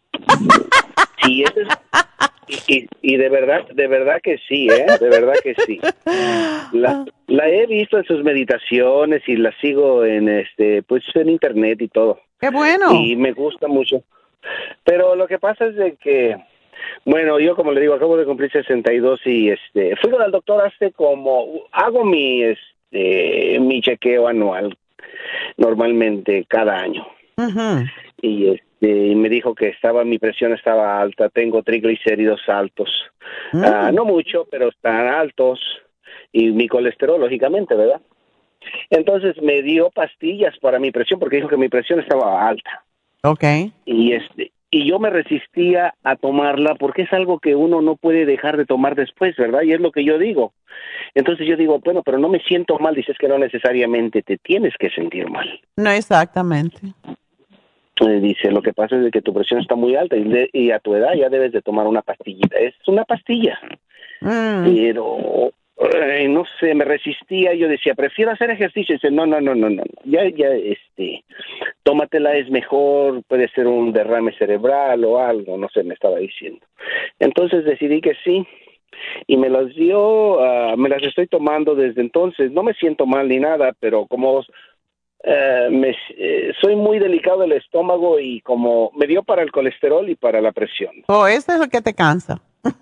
Sí, eso es, y, y de verdad, de verdad que sí, ¿eh? De verdad que sí. La, la he visto en sus meditaciones y la sigo en este, pues en internet y todo. ¡Qué bueno! Y me gusta mucho. Pero lo que pasa es de que, bueno, yo como le digo, acabo de cumplir sesenta y dos y este, fui con el doctor hace como, hago mi, este, mi chequeo anual, normalmente cada año. Uh-huh. Y este, y me dijo que estaba, mi presión estaba alta, tengo triglicéridos altos. Uh-huh. Uh, no mucho, pero están altos. Y mi colesterol, lógicamente, ¿verdad? Entonces me dio pastillas para mi presión porque dijo que mi presión estaba alta. Okay. Y este y yo me resistía a tomarla porque es algo que uno no puede dejar de tomar después, ¿verdad? Y es lo que yo digo. Entonces yo digo, bueno, pero no me siento mal. Dices que no necesariamente te tienes que sentir mal. No exactamente. Eh, dice, lo que pasa es de que tu presión está muy alta y, de, y a tu edad ya debes de tomar una pastillita. Es una pastilla. Mm. Pero... Eh, no sé, me resistía, yo decía, prefiero hacer ejercicio, y dice, no, no, no, no, no, ya, ya, este, tómatela, es mejor, puede ser un derrame cerebral o algo, no sé, me estaba diciendo. Entonces decidí que sí, y me las dio, uh, me las estoy tomando desde entonces, no me siento mal ni nada, pero como uh, me, eh, soy muy delicado del estómago y como me dio para el colesterol y para la presión. Oh, eso es lo que te cansa.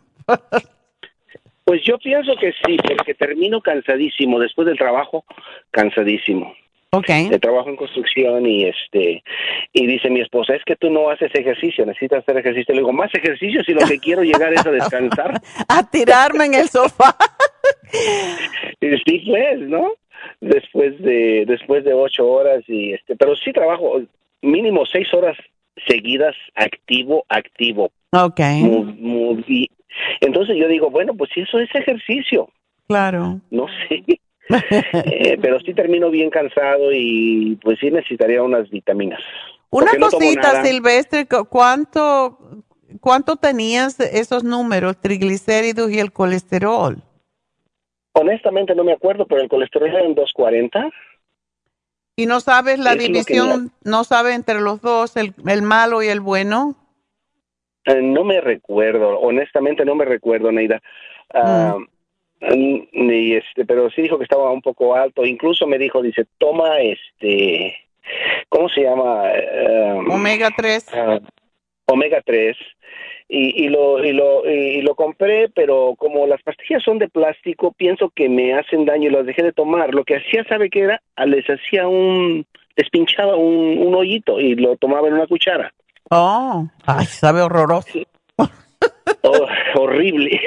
Pues yo pienso que sí, porque termino cansadísimo, después del trabajo, cansadísimo. Okay. De trabajo en construcción y este, y dice mi esposa, es que tú no haces ejercicio, necesitas hacer ejercicio. Le digo, más ejercicio si lo que quiero llegar es a descansar. A tirarme en el sofá. Sí, pues, ¿no? Después de, después de ocho horas y este, pero sí trabajo mínimo seis horas seguidas, activo, activo. Okay. Muy, muy, entonces yo digo, bueno, pues si eso es ejercicio. Claro. No sé. eh, pero sí termino bien cansado y pues sí necesitaría unas vitaminas. Una no cosita, Silvestre, ¿cuánto, ¿cuánto tenías esos números, triglicéridos y el colesterol? Honestamente no me acuerdo, pero el colesterol era en doscientos cuarenta. ¿Y no sabes la es división, no sabes entre los dos, el, el malo y el bueno? Uh, no me recuerdo, honestamente no me recuerdo, Neida. Uh, mm. y este, pero sí dijo que estaba un poco alto. Incluso me dijo, dice, toma este, ¿cómo se llama? Uh, omega tres. Uh, omega tres. Y, y, lo, y, lo, y lo compré, pero como las pastillas son de plástico, pienso que me hacen daño y las dejé de tomar. Lo que hacía, ¿sabe qué era? Les hacía un, les pinchaba un, un hoyito y lo tomaba en una cuchara. Oh, ay, sabe horroroso. Sí. Oh, horrible.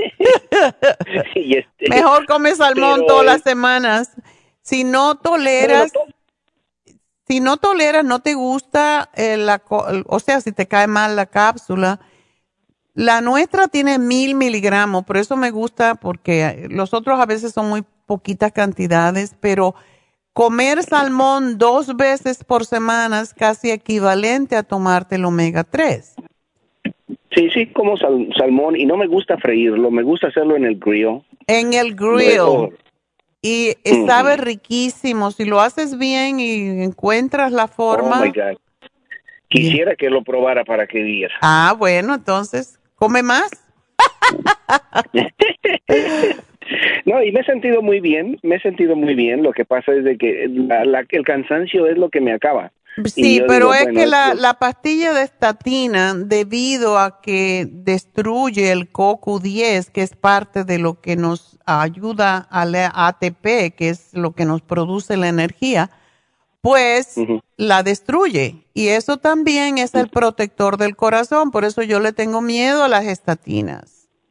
y este, Mejor come salmón pero, todas las semanas. Si no toleras, bueno, to si no toleras, no te gusta, eh, la, o sea, si te cae mal la cápsula, la nuestra tiene mil miligramos, por eso me gusta, porque los otros a veces son muy poquitas cantidades, pero comer salmón dos veces por semana es casi equivalente a tomarte el omega tres. Sí, sí, como sal, salmón y no me gusta freírlo, me gusta hacerlo en el grill. En el grill. Luego, y uh-huh. sabe riquísimo. Si lo haces bien y encuentras la forma. Oh, my God. Quisiera bien. que lo probara para que viera. Ah, bueno, entonces, ¿come más? No, y me he sentido muy bien, me he sentido muy bien. Lo que pasa es de que la, la, el cansancio es lo que me acaba. Sí, pero digo, es bueno, que la, es... la pastilla de estatina, debido a que destruye el C O Q diez, que es parte de lo que nos ayuda al A T P, que es lo que nos produce la energía, pues uh-huh. la destruye. Y eso también es el protector del corazón, por eso yo le tengo miedo a las estatinas.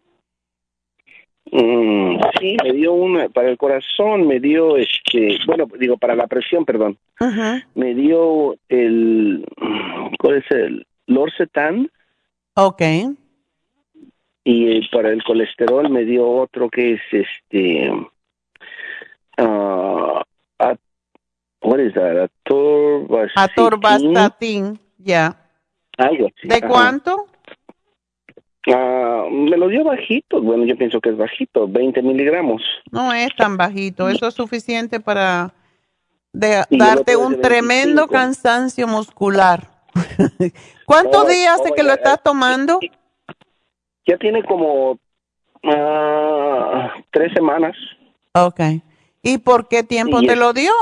Mm, sí, me dio una, para el corazón me dio, este, bueno, digo, para la presión, perdón, uh-huh. me dio el, ¿cuál es el? Lorcetan. Ok. Y para el colesterol me dio otro que es, este, uh, at, what is that? Atorvastatin. Atorvastatin, ya. Yeah. Algo así. ¿De ajá. cuánto? Uh, me lo dio bajito, bueno, yo pienso que es bajito, veinte miligramos. No es tan bajito, eso es suficiente para de, darte un tremendo cansancio muscular. ¿Cuántos oh, días hace oh, que ya, lo estás tomando? Ya tiene como uh, tres semanas. Ok. ¿Y por qué tiempo y te es... lo dio?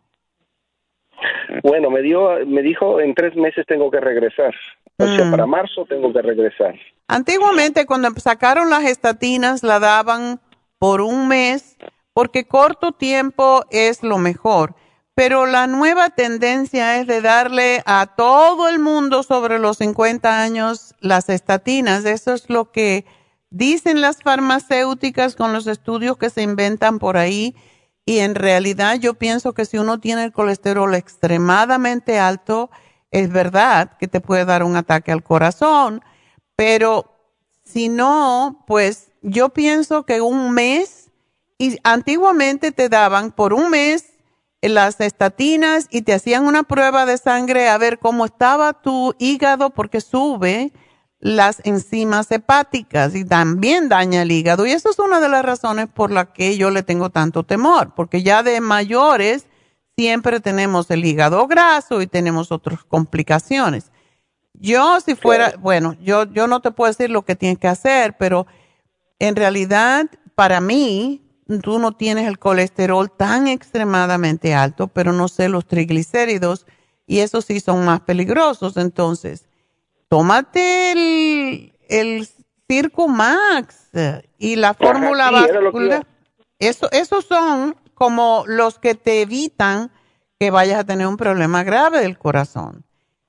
Bueno, me dio, me dijo en tres meses tengo que regresar. O sea, mm. para marzo tengo que regresar. Antiguamente, cuando sacaron las estatinas, la daban por un mes, porque corto tiempo es lo mejor. Pero la nueva tendencia es de darle a todo el mundo sobre los cincuenta años las estatinas. Eso es lo que dicen las farmacéuticas con los estudios que se inventan por ahí. Y en realidad yo pienso que si uno tiene el colesterol extremadamente alto, es verdad que te puede dar un ataque al corazón, pero si no, pues yo pienso que un mes, y antiguamente te daban por un mes las estatinas y te hacían una prueba de sangre a ver cómo estaba tu hígado, porque sube las enzimas hepáticas y también daña el hígado. Y eso es una de las razones por las que yo le tengo tanto temor, porque ya de mayores siempre tenemos el hígado graso y tenemos otras complicaciones. Yo si fuera, claro. bueno, yo, yo no te puedo decir lo que tienes que hacer, pero en realidad para mí tú no tienes el colesterol tan extremadamente alto, pero no sé los triglicéridos y esos sí son más peligrosos. Entonces, tómate el, el Circumax y la fórmula Ajá, sí, vascular. Eso, esos son como los que te evitan que vayas a tener un problema grave del corazón.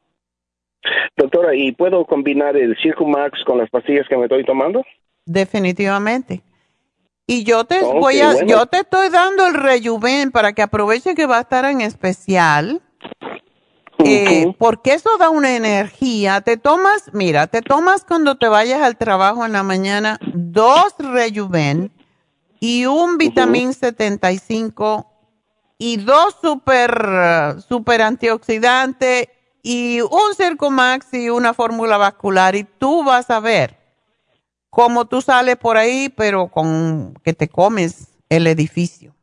Doctora, ¿y puedo combinar el Circumax con las pastillas que me estoy tomando? Definitivamente. Y yo te okay, voy a, bueno. yo te estoy dando el Rejuven para que aproveche que va a estar en especial. Uh-huh. Eh, porque eso da una energía. Te tomas, mira, te tomas cuando te vayas al trabajo en la mañana dos Rejuven y un Vitamin uh-huh. setenta y cinco y dos super, super antioxidantes y un Circumax y una fórmula vascular y tú vas a ver cómo tú sales por ahí, pero con que te comes el edificio.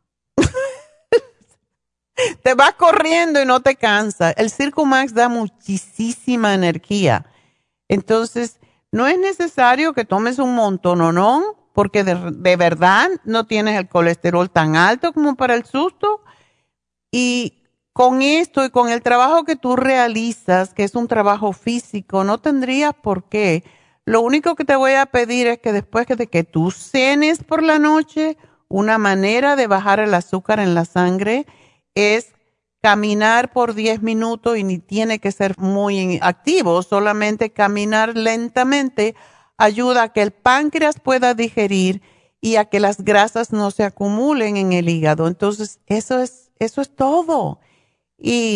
Te vas corriendo y no te cansa. El Circumax da muchísima energía. Entonces, no es necesario que tomes un montón o no, porque de, de verdad no tienes el colesterol tan alto como para el susto. Y con esto y con el trabajo que tú realizas, que es un trabajo físico, no tendrías por qué. Lo único que te voy a pedir es que después de que tú cenes por la noche, una manera de bajar el azúcar en la sangre es caminar por diez minutos y ni tiene que ser muy activo, solamente caminar lentamente ayuda a que el páncreas pueda digerir y a que las grasas no se acumulen en el hígado. Entonces, eso es, eso es todo. Y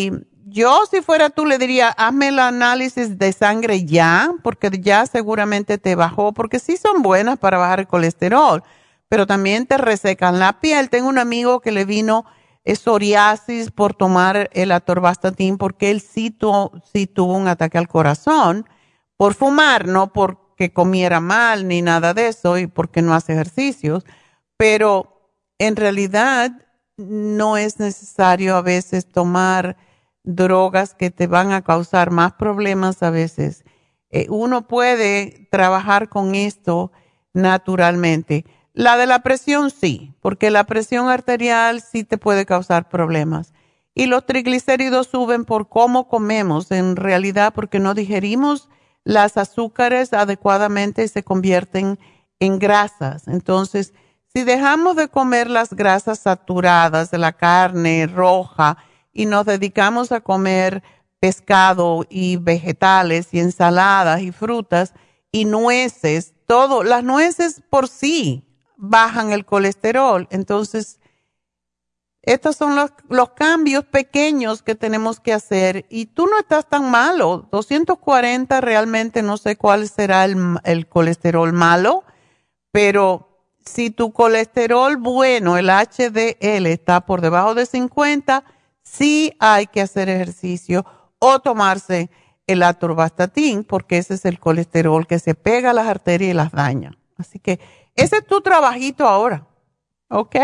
yo si fuera tú le diría, hazme el análisis de sangre ya, porque ya seguramente te bajó, porque sí son buenas para bajar el colesterol, pero también te resecan la piel. Tengo un amigo que le vino psoriasis por tomar el atorvastatin, porque él sí, tu, sí tuvo un ataque al corazón por fumar, no porque comiera mal ni nada de eso y porque no hace ejercicios, pero en realidad no es necesario a veces tomar drogas que te van a causar más problemas a veces. Eh, uno puede trabajar con esto naturalmente. La de la presión sí, porque la presión arterial sí te puede causar problemas. Y los triglicéridos suben por cómo comemos, en realidad porque no digerimos las azúcares adecuadamente y se convierten en grasas. Entonces, si dejamos de comer las grasas saturadas de la carne roja y nos dedicamos a comer pescado y vegetales y ensaladas y frutas y nueces, todo, las nueces por sí bajan el colesterol. Entonces, estos son los, los cambios pequeños que tenemos que hacer. Y tú no estás tan malo. doscientos cuarenta realmente no sé cuál será el, el colesterol malo, pero si tu colesterol bueno, el H D L, está por debajo de cincuenta, sí hay que hacer ejercicio o tomarse el atorvastatin, porque ese es el colesterol que se pega a las arterias y las daña. Así que ese es tu trabajito ahora, ¿ok?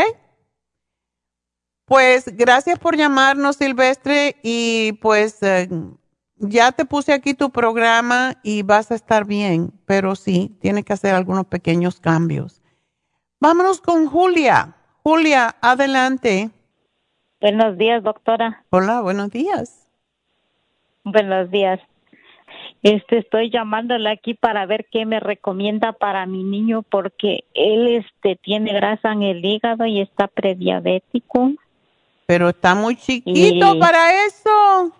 Pues gracias por llamarnos, Silvestre, y pues eh, ya te puse aquí tu programa y vas a estar bien, pero sí, tienes que hacer algunos pequeños cambios. Vámonos con Julia. Julia, adelante. Buenos días, doctora. Hola, buenos días. Buenos días. Este, estoy llamándole aquí para ver qué me recomienda para mi niño, porque él este tiene grasa en el hígado y está prediabético. Pero está muy chiquito y... para eso.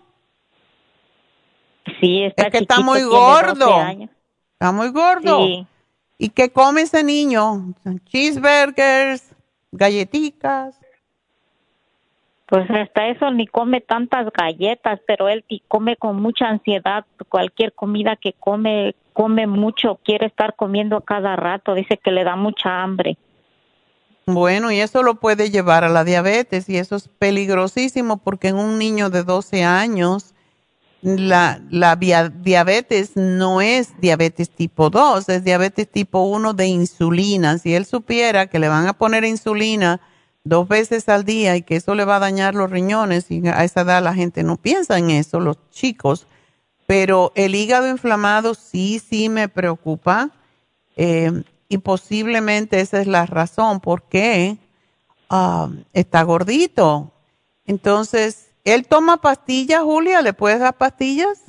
Sí, está es que chiquito, está muy gordo. Está muy gordo. Sí. ¿Y qué come ese niño? Cheeseburgers, galletitas. Pues hasta eso ni come tantas galletas, pero él come con mucha ansiedad. Cualquier comida que come, come mucho, quiere estar comiendo a cada rato. Dice que le da mucha hambre. Bueno, y eso lo puede llevar a la diabetes, y eso es peligrosísimo porque en un niño de doce años la, la via, diabetes no es diabetes tipo dos, es diabetes tipo uno de insulina. Si él supiera que le van a poner insulina dos veces al día y que eso le va a dañar los riñones, y a esa edad la gente no piensa en eso, los chicos, pero el hígado inflamado sí, sí me preocupa, eh, y posiblemente esa es la razón por qué uh, está gordito. Entonces, ¿él toma pastillas, Julia? ¿Le puedes dar pastillas?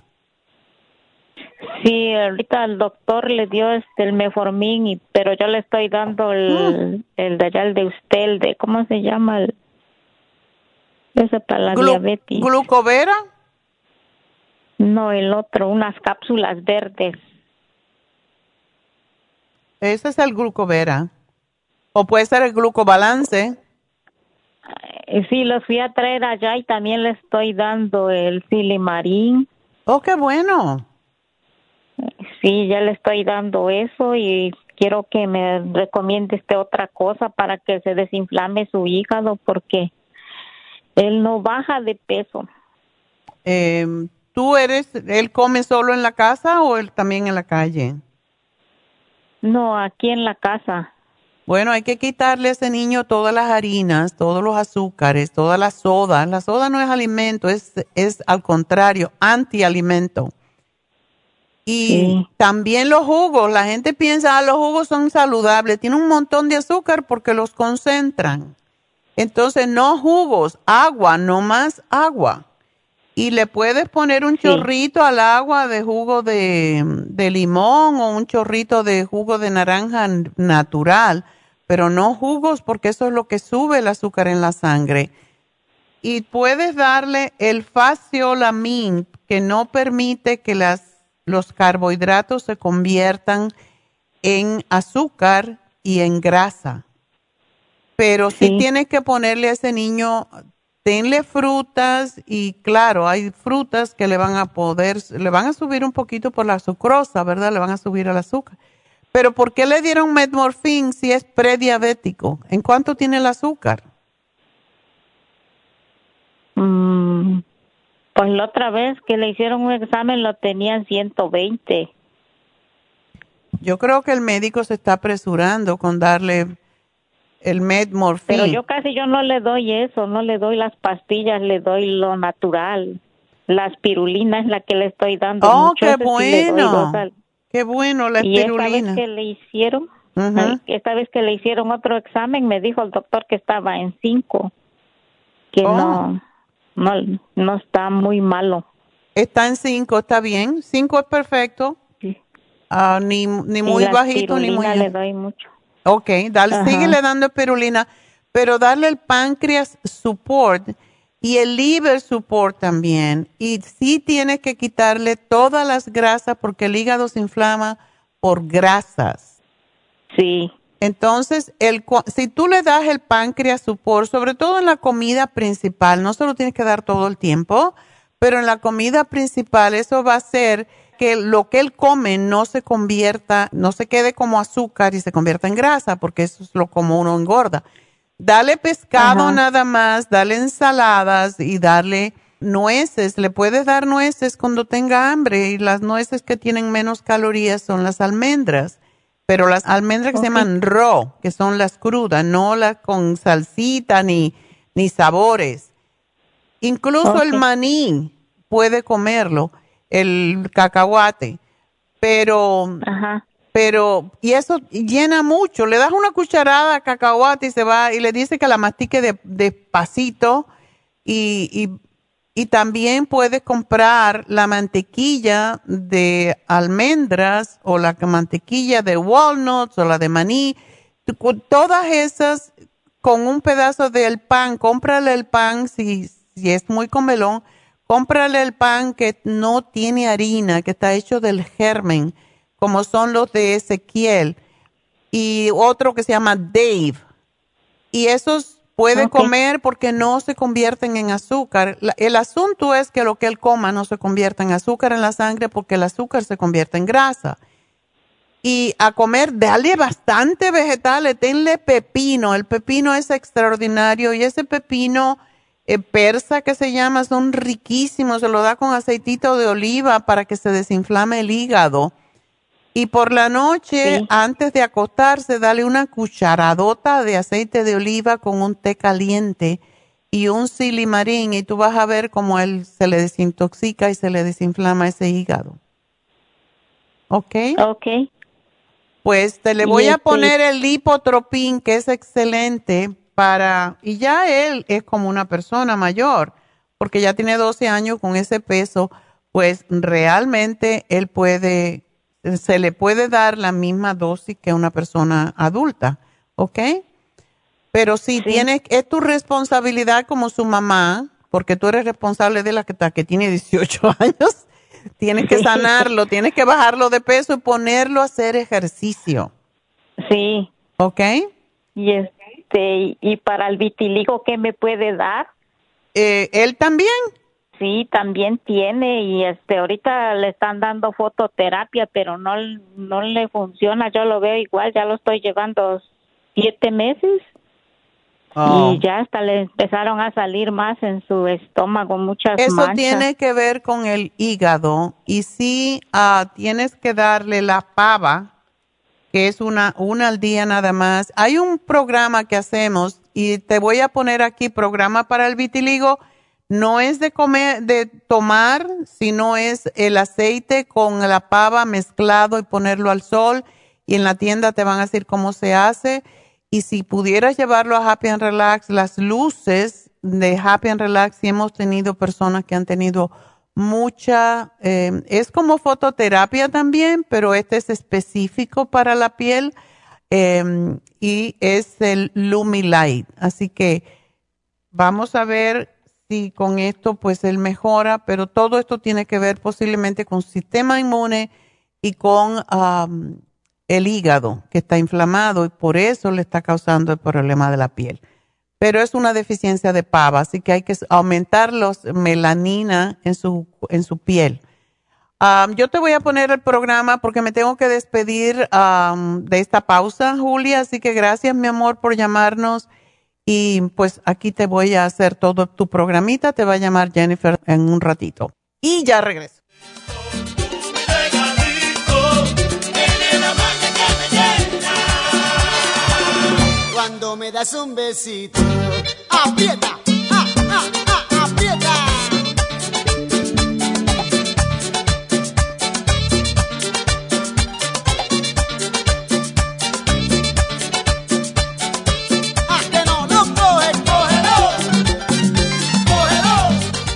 Sí, ahorita el doctor le dio este el Metformin, y, pero yo le estoy dando el, mm. el de allá, el de usted, el de, ¿cómo se llama? El, ese para la Glu diabetes. ¿Glucovera? No, el otro, unas cápsulas verdes. Ese es el Glucovera. O puede ser el Glucobalance. Sí, los fui a traer allá y también le estoy dando el Silimarín. Oh, qué bueno. Sí, ya le estoy dando eso y quiero que me recomiende este otra cosa para que se desinflame su hígado, porque él no baja de peso. Eh, ¿Tú eres, él come solo en la casa o él también en la calle? No, aquí en la casa. Bueno, hay que quitarle a ese niño todas las harinas, todos los azúcares, todas las sodas. La soda no es alimento, es, es al contrario, antialimento. Y sí. También los jugos, la gente piensa, ah, los jugos son saludables, tienen un montón de azúcar porque los concentran. Entonces, no jugos, agua, no más agua. Y le puedes poner un sí. chorrito al agua de jugo de, de limón o un chorrito de jugo de naranja natural, pero no jugos porque eso es lo que sube el azúcar en la sangre. Y puedes darle el Faciolamin, que no permite que las, los carbohidratos se conviertan en azúcar y en grasa. Pero sí, sí tienes que ponerle a ese niño denle frutas y claro, hay frutas que le van a poder, le van a subir un poquito por la sucrosa, ¿verdad? Le van a subir el azúcar. Pero ¿por qué le dieron Metmorphin si es prediabético? ¿En cuánto tiene el azúcar? Mm, pues la otra vez que le hicieron un examen lo tenían ciento veinte. Yo creo que el médico se está apresurando con darle el Metmorphin. Pero yo casi yo no le doy eso, no le doy las pastillas, le doy lo natural. La espirulina es la que le estoy dando. Oh, mucho, qué sí le doy dos bueno. al- Qué bueno la Y esta espirulina. vez que le hicieron, Ujú. ay, esta vez que le hicieron otro examen, me dijo el doctor que estaba en cinco, que Oh. no, no, no está muy malo. Está en cinco, está bien. Cinco es perfecto. Ah, ni, ni muy Y la bajito ni muy espirulina alto. le doy mucho. Ok, dale, Ajá. síguele dando espirulina, pero darle el páncreas support y el liver support también. Y sí tienes que quitarle todas las grasas porque el hígado se inflama por grasas. Sí. Entonces, el, cua- si tú le das el páncreas support, sobre todo en la comida principal, no se lo tienes que dar todo el tiempo, pero en la comida principal eso va a hacer que lo que él come no se convierta, no se quede como azúcar y se convierta en grasa, porque eso es lo como uno engorda. Dale pescado Ajá. nada más, dale ensaladas y darle nueces. Le puedes dar nueces cuando tenga hambre y las nueces que tienen menos calorías son las almendras. Pero las almendras que se Ok. llaman raw, que son las crudas, no las con salsita ni, ni sabores. Incluso Ok. el maní puede comerlo, el cacahuate, pero, pero, y eso llena mucho. Le das una cucharada a cacahuate y se va, y le dice que la mastique de, despacito, y, y, y también puedes comprar la mantequilla de almendras o la mantequilla de walnuts o la de maní. Tú- con todas esas, con un pedazo del pan, cómprale el pan si, si es muy comelón, cómprale el pan que no tiene harina, que está hecho del germen, como son los de Ezequiel, y otro que se llama Dave. Y esos puede Ok. comer porque no se convierten en azúcar. La- el asunto es que lo que él coma no se convierta en azúcar en la sangre porque el azúcar se convierte en grasa. Y a comer, dale bastante vegetales, tenle pepino. El pepino es extraordinario y ese pepino eh, persa que se llama son riquísimos. Se lo da con aceitito de oliva para que se desinflame el hígado. Y por la noche, Sí. antes de acostarse, dale una cucharadota de aceite de oliva con un té caliente y un silimarín y tú vas a ver cómo él se le desintoxica y se le desinflama ese hígado. ¿Ok? Ok. Pues te le Y voy a este- poner el lipotropín, que es excelente para, y ya él es como una persona mayor, porque ya tiene doce años con ese peso, pues realmente él puede, se le puede dar la misma dosis que una persona adulta, ¿ok? Pero si tienes, es tu responsabilidad como su mamá, porque tú eres responsable de la que, que tiene dieciocho años, tienes que Sí. sanarlo, tienes que bajarlo de peso y ponerlo a hacer ejercicio. Sí. ¿Ok? Y este, y para el vitiligo, ¿qué me puede dar? Eh, ¿Él también? Sí, también tiene y este, ahorita le están dando fototerapia, pero no, no le funciona. Yo lo veo igual, ya lo estoy llevando siete meses. Oh. Y ya hasta le empezaron a salir más en su estómago, muchas Eso manchas. tiene que ver con el hígado y sí ah, tienes que darle la pava, que es una, una al día nada más. Hay un programa que hacemos y te voy a poner aquí, programa para el vitiligo. No es de comer, de tomar, sino es el aceite con la pava mezclado y ponerlo al sol. Y en la tienda te van a decir cómo se hace. Y si pudieras llevarlo a Happy and Relax, las luces de Happy and Relax, sí hemos tenido personas que han tenido mucha, eh, es como fototerapia también, pero este es específico para la piel eh, y es el Lumilight. Así que vamos a ver si con esto pues él mejora, pero todo esto tiene que ver posiblemente con su sistema inmune y con um, el hígado que está inflamado y por eso le está causando el problema de la piel. pero es una deficiencia de pava, así que hay que aumentar los melanina en su, en su piel. Um, yo te voy a poner el programa porque me tengo que despedir um, de esta pausa, Julia, así que gracias, mi amor, por llamarnos. Y pues aquí te voy a hacer todo tu programita, te va a llamar Jennifer en un ratito. Y ya regreso. Cuando me das un besito, aprieta, ah, ah, ah, aprieta. Ah, que no, no coge, cógelo, cógelo.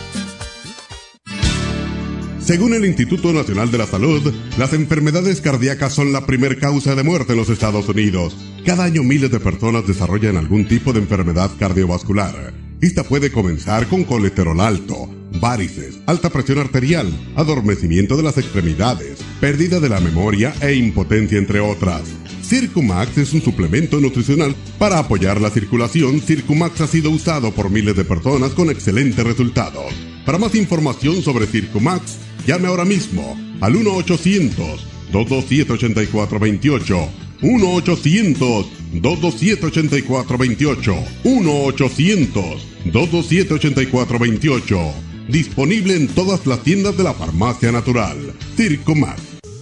Según el Instituto Nacional de la Salud, las enfermedades cardíacas son la primer causa de muerte en los Estados Unidos. Cada año miles de personas desarrollan algún tipo de enfermedad cardiovascular. Esta puede comenzar con colesterol alto, varices, alta presión arterial, adormecimiento de las extremidades, pérdida de la memoria e impotencia, entre otras. Circumax es un suplemento nutricional para apoyar la circulación. Circumax ha sido usado por miles de personas con excelentes resultados. Para más información sobre Circumax, llame ahora mismo al uno ochocientos, dos dos siete, ocho cuatro dos ocho. uno ochocientos, dos dos siete, ocho cuatro dos ocho. uno ochocientos, dos dos siete, ocho cuatro dos ocho. Disponible en todas las tiendas de la Farmacia Natural. Circumax.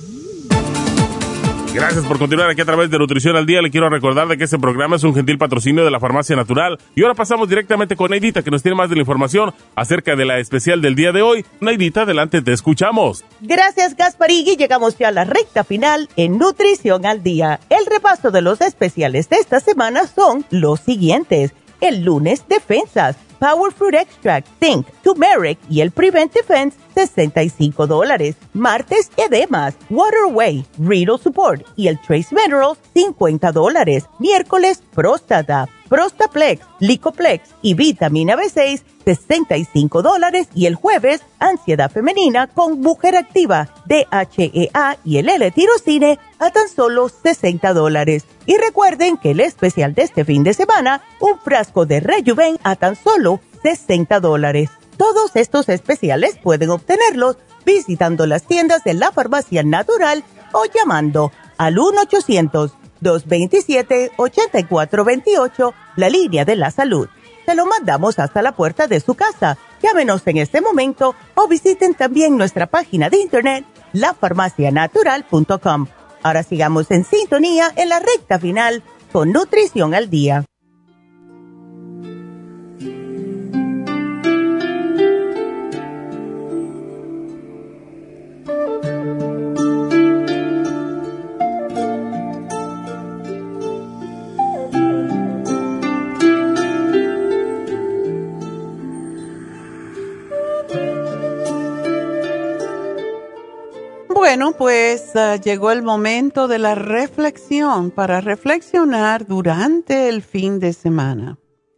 Gracias por continuar aquí a través de Nutrición al Día. Le quiero recordar de que este programa es un gentil patrocinio de la Farmacia Natural. Y ahora pasamos directamente con Neidita, que nos tiene más de la información acerca de la especial del día de hoy. Neidita, adelante, te escuchamos. Gracias, Gasparín. Llegamos ya a la recta final en Nutrición al Día. El repaso de los especiales de esta semana son los siguientes. El lunes, Defensas, Power Fruit Extract, Zinc, Turmeric y el Prevent Defense, sesenta y cinco dólares. Martes, Edemas, Waterway, Renal Support y el Trace Minerals, cincuenta dólares. Miércoles, Próstata, Prostaplex, Licoplex y Vitamina B seis, sesenta y cinco dólares. Y el jueves, Ansiedad Femenina con Mujer Activa, D H E A y el L-Tirocine a tan solo sesenta dólares. Y recuerden que el especial de este fin de semana, un frasco de Rejuven a tan solo sesenta dólares. Todos estos especiales pueden obtenerlos visitando las tiendas de la Farmacia Natural o llamando al uno ochocientos, dos veintisiete, ochenta y cuatro veintiocho, la línea de la salud. Se lo mandamos hasta la puerta de su casa. Llámenos en este momento o visiten también nuestra página de internet, la farmacia natural punto com. Ahora sigamos en sintonía en la recta final con Nutrición al Día. Bueno, pues uh, llegó el momento de la reflexión para reflexionar durante el fin de semana.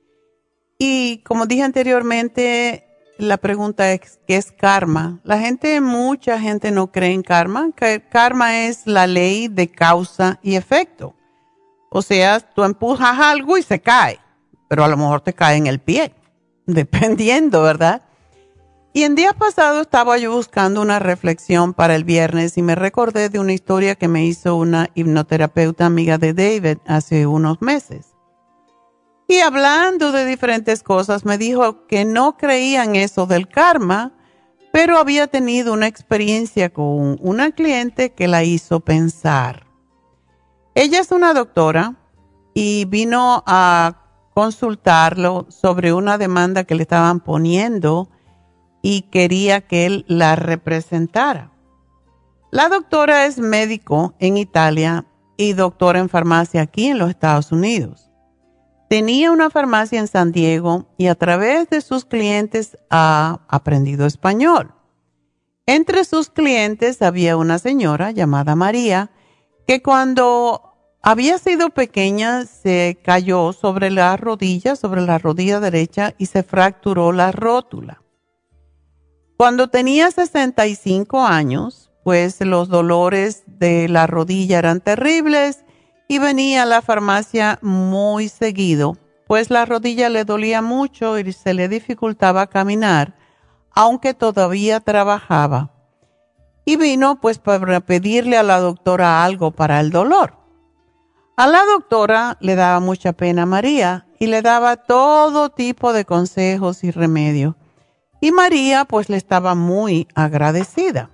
Y como dije anteriormente, la pregunta es, ¿qué es karma? La gente, mucha gente no cree en karma. Que karma es la ley de causa y efecto. O sea, tú empujas algo y se cae, pero a lo mejor te cae en el pie, dependiendo, ¿verdad? Y en días pasados estaba yo buscando una reflexión para el viernes y me recordé de una historia que me hizo una hipnoterapeuta amiga de David hace unos meses. Y hablando de diferentes cosas, me dijo que no creía en eso del karma, pero había tenido una experiencia con una cliente que la hizo pensar. Ella es una doctora y vino a consultarlo sobre una demanda que le estaban poniendo y quería que él la representara. La doctora es médico en Italia y doctora en farmacia aquí en los Estados Unidos. Tenía una farmacia en San Diego y a través de sus clientes ha aprendido español. Entre sus clientes había una señora llamada María que cuando había sido pequeña se cayó sobre la rodilla, sobre la rodilla derecha y se fracturó la rótula. Cuando tenía sesenta y cinco años, pues los dolores de la rodilla eran terribles y venía a la farmacia muy seguido pues la rodilla le dolía mucho y se le dificultaba caminar, aunque todavía trabajaba. Y vino pues para pedirle a la doctora algo para el dolor. A la doctora le daba mucha pena a María y le daba todo tipo de consejos y remedios. Y María pues le estaba muy agradecida.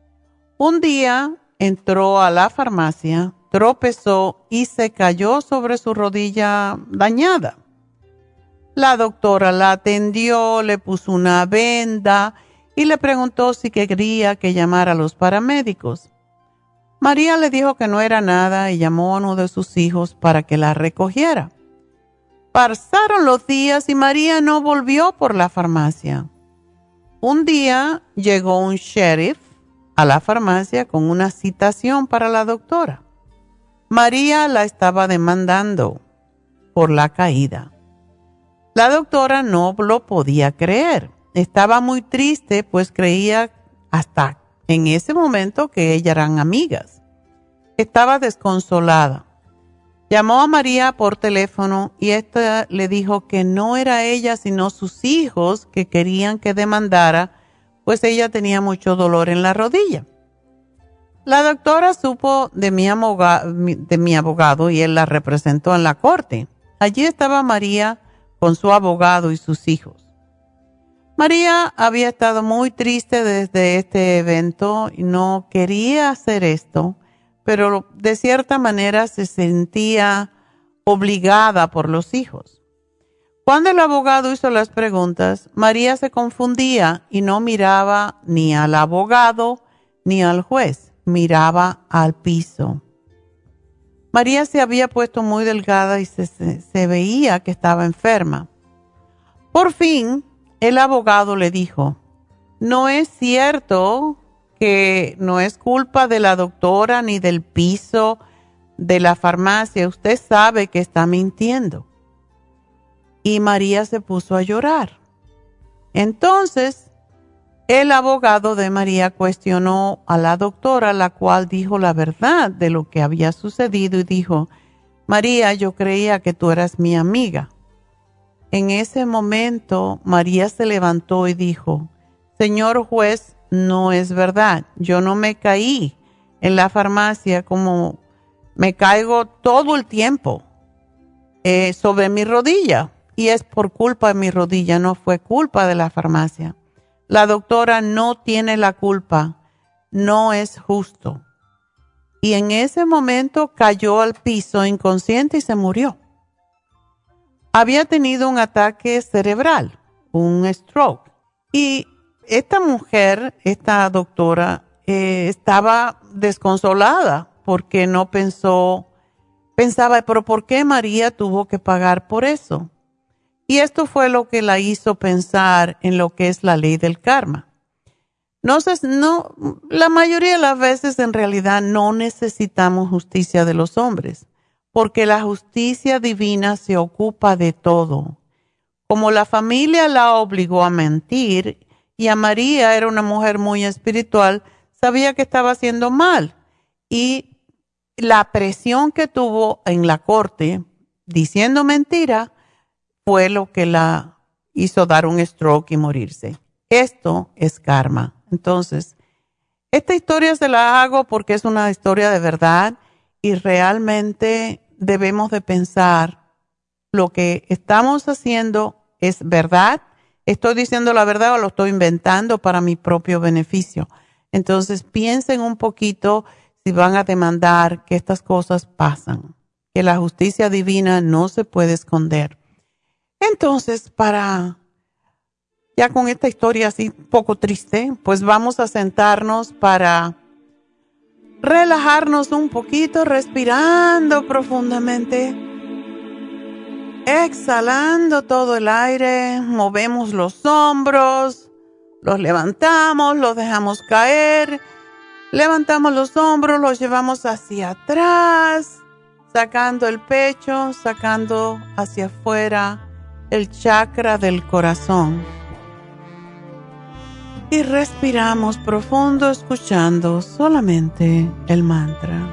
Un día entró a la farmacia, tropezó y se cayó sobre su rodilla dañada. La doctora la atendió, le puso una venda y le preguntó si quería que llamara a los paramédicos. María le dijo que no era nada y llamó a uno de sus hijos para que la recogiera. Pasaron los días y María no volvió por la farmacia. Un día llegó un sheriff a la farmacia con una citación para la doctora. María la estaba demandando por la caída. La doctora no lo podía creer. Estaba muy triste, pues creía hasta en ese momento que ellas eran amigas. Estaba desconsolada. Llamó a María por teléfono y ésta le dijo que no era ella sino sus hijos que querían que demandara, pues ella tenía mucho dolor en la rodilla. La doctora supo de mi, abogado, de mi abogado y él la representó en la corte. Allí estaba María con su abogado y sus hijos. María había estado muy triste desde este evento y no quería hacer esto, pero de cierta manera se sentía obligada por los hijos. Cuando el abogado hizo las preguntas, María se confundía y no miraba ni al abogado ni al juez, miraba al piso. María se había puesto muy delgada y se, se, se veía que estaba enferma. Por fin, el abogado le dijo, no es cierto que no es culpa de la doctora ni del piso de la farmacia. Usted sabe que está mintiendo. Y María se puso a llorar. Entonces, el abogado de María cuestionó a la doctora, la cual dijo la verdad de lo que había sucedido y dijo, María, yo creía que tú eras mi amiga. En ese momento, María se levantó y dijo, señor juez, no es verdad. Yo no me caí en la farmacia como me caigo todo el tiempo eh, sobre mi rodilla. Y es por culpa de mi rodilla, no fue culpa de la farmacia. La doctora no tiene la culpa, no es justo. Y en ese momento cayó al piso inconsciente y se murió. Había tenido un ataque cerebral, un stroke. Y esta mujer, esta doctora, eh, estaba desconsolada porque no pensó, pensaba, pero ¿por qué María tuvo que pagar por eso? Y esto fue lo que la hizo pensar en lo que es la ley del karma. No sé, no, la mayoría de las veces en realidad no necesitamos justicia de los hombres, porque la justicia divina se ocupa de todo. Como la familia la obligó a mentir y a María era una mujer muy espiritual, sabía que estaba haciendo mal. Y la presión que tuvo en la corte diciendo mentira fue lo que la hizo dar un stroke y morirse. Esto es karma. Entonces, esta historia se la hago porque es una historia de verdad y realmente debemos de pensar lo que estamos haciendo es verdad. ¿Estoy diciendo la verdad o lo estoy inventando para mi propio beneficio? Entonces, piensen un poquito si van a demandar que estas cosas pasan, que la justicia divina no se puede esconder. Entonces, para ya con esta historia así un poco triste, pues vamos a sentarnos para relajarnos un poquito, respirando profundamente, exhalando todo el aire, movemos los hombros, los levantamos, los dejamos caer, levantamos los hombros, los llevamos hacia atrás, sacando el pecho, sacando hacia afuera el chakra del corazón. Y respiramos profundo escuchando solamente el mantra.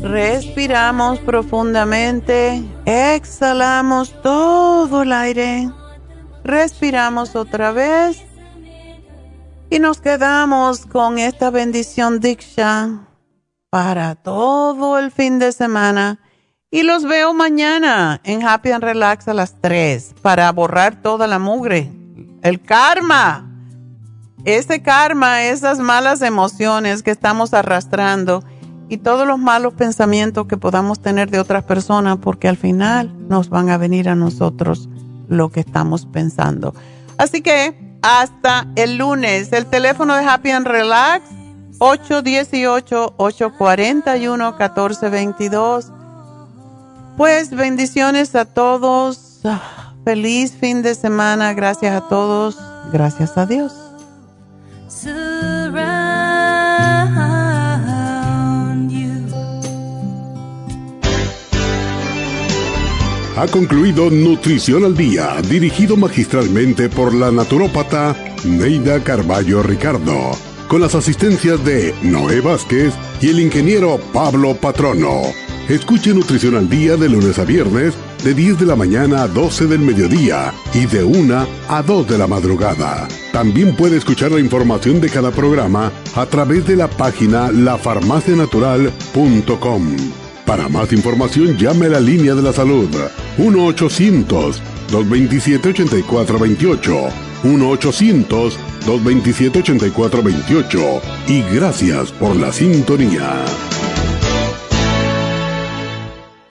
Respiramos profundamente, exhalamos todo el aire, respiramos otra vez y nos quedamos con esta bendición Diksha para todo el fin de semana. Y los veo mañana en Happy and Relax a las tres para borrar toda la mugre, el karma, ese karma, esas malas emociones que estamos arrastrando y todos los malos pensamientos que podamos tener de otras personas, porque al final nos van a venir a nosotros lo que estamos pensando. Así que hasta el lunes. El teléfono de Happy and Relax, ocho uno ocho, ocho cuatro uno, uno cuatro dos dos. Pues bendiciones a todos. Feliz fin de semana. Gracias a todos. Gracias a Dios. Ha concluido Nutrición al Día, dirigido magistralmente por la naturópata Neida Carballo Ricardo, con las asistencias de Noé Vázquez y el ingeniero Pablo Patrono. Escuche Nutrición al Día de lunes a viernes, de diez de la mañana a doce del mediodía y de una a dos de la madrugada. También puede escuchar la información de cada programa a través de la página la farmacia natural punto com. Para más información, llame a la línea de la salud, uno ochocientos, dos veintisiete, ochenta y cuatro veintiocho, uno ochocientos, dos veintisiete, ochenta y cuatro veintiocho. Y gracias por la sintonía.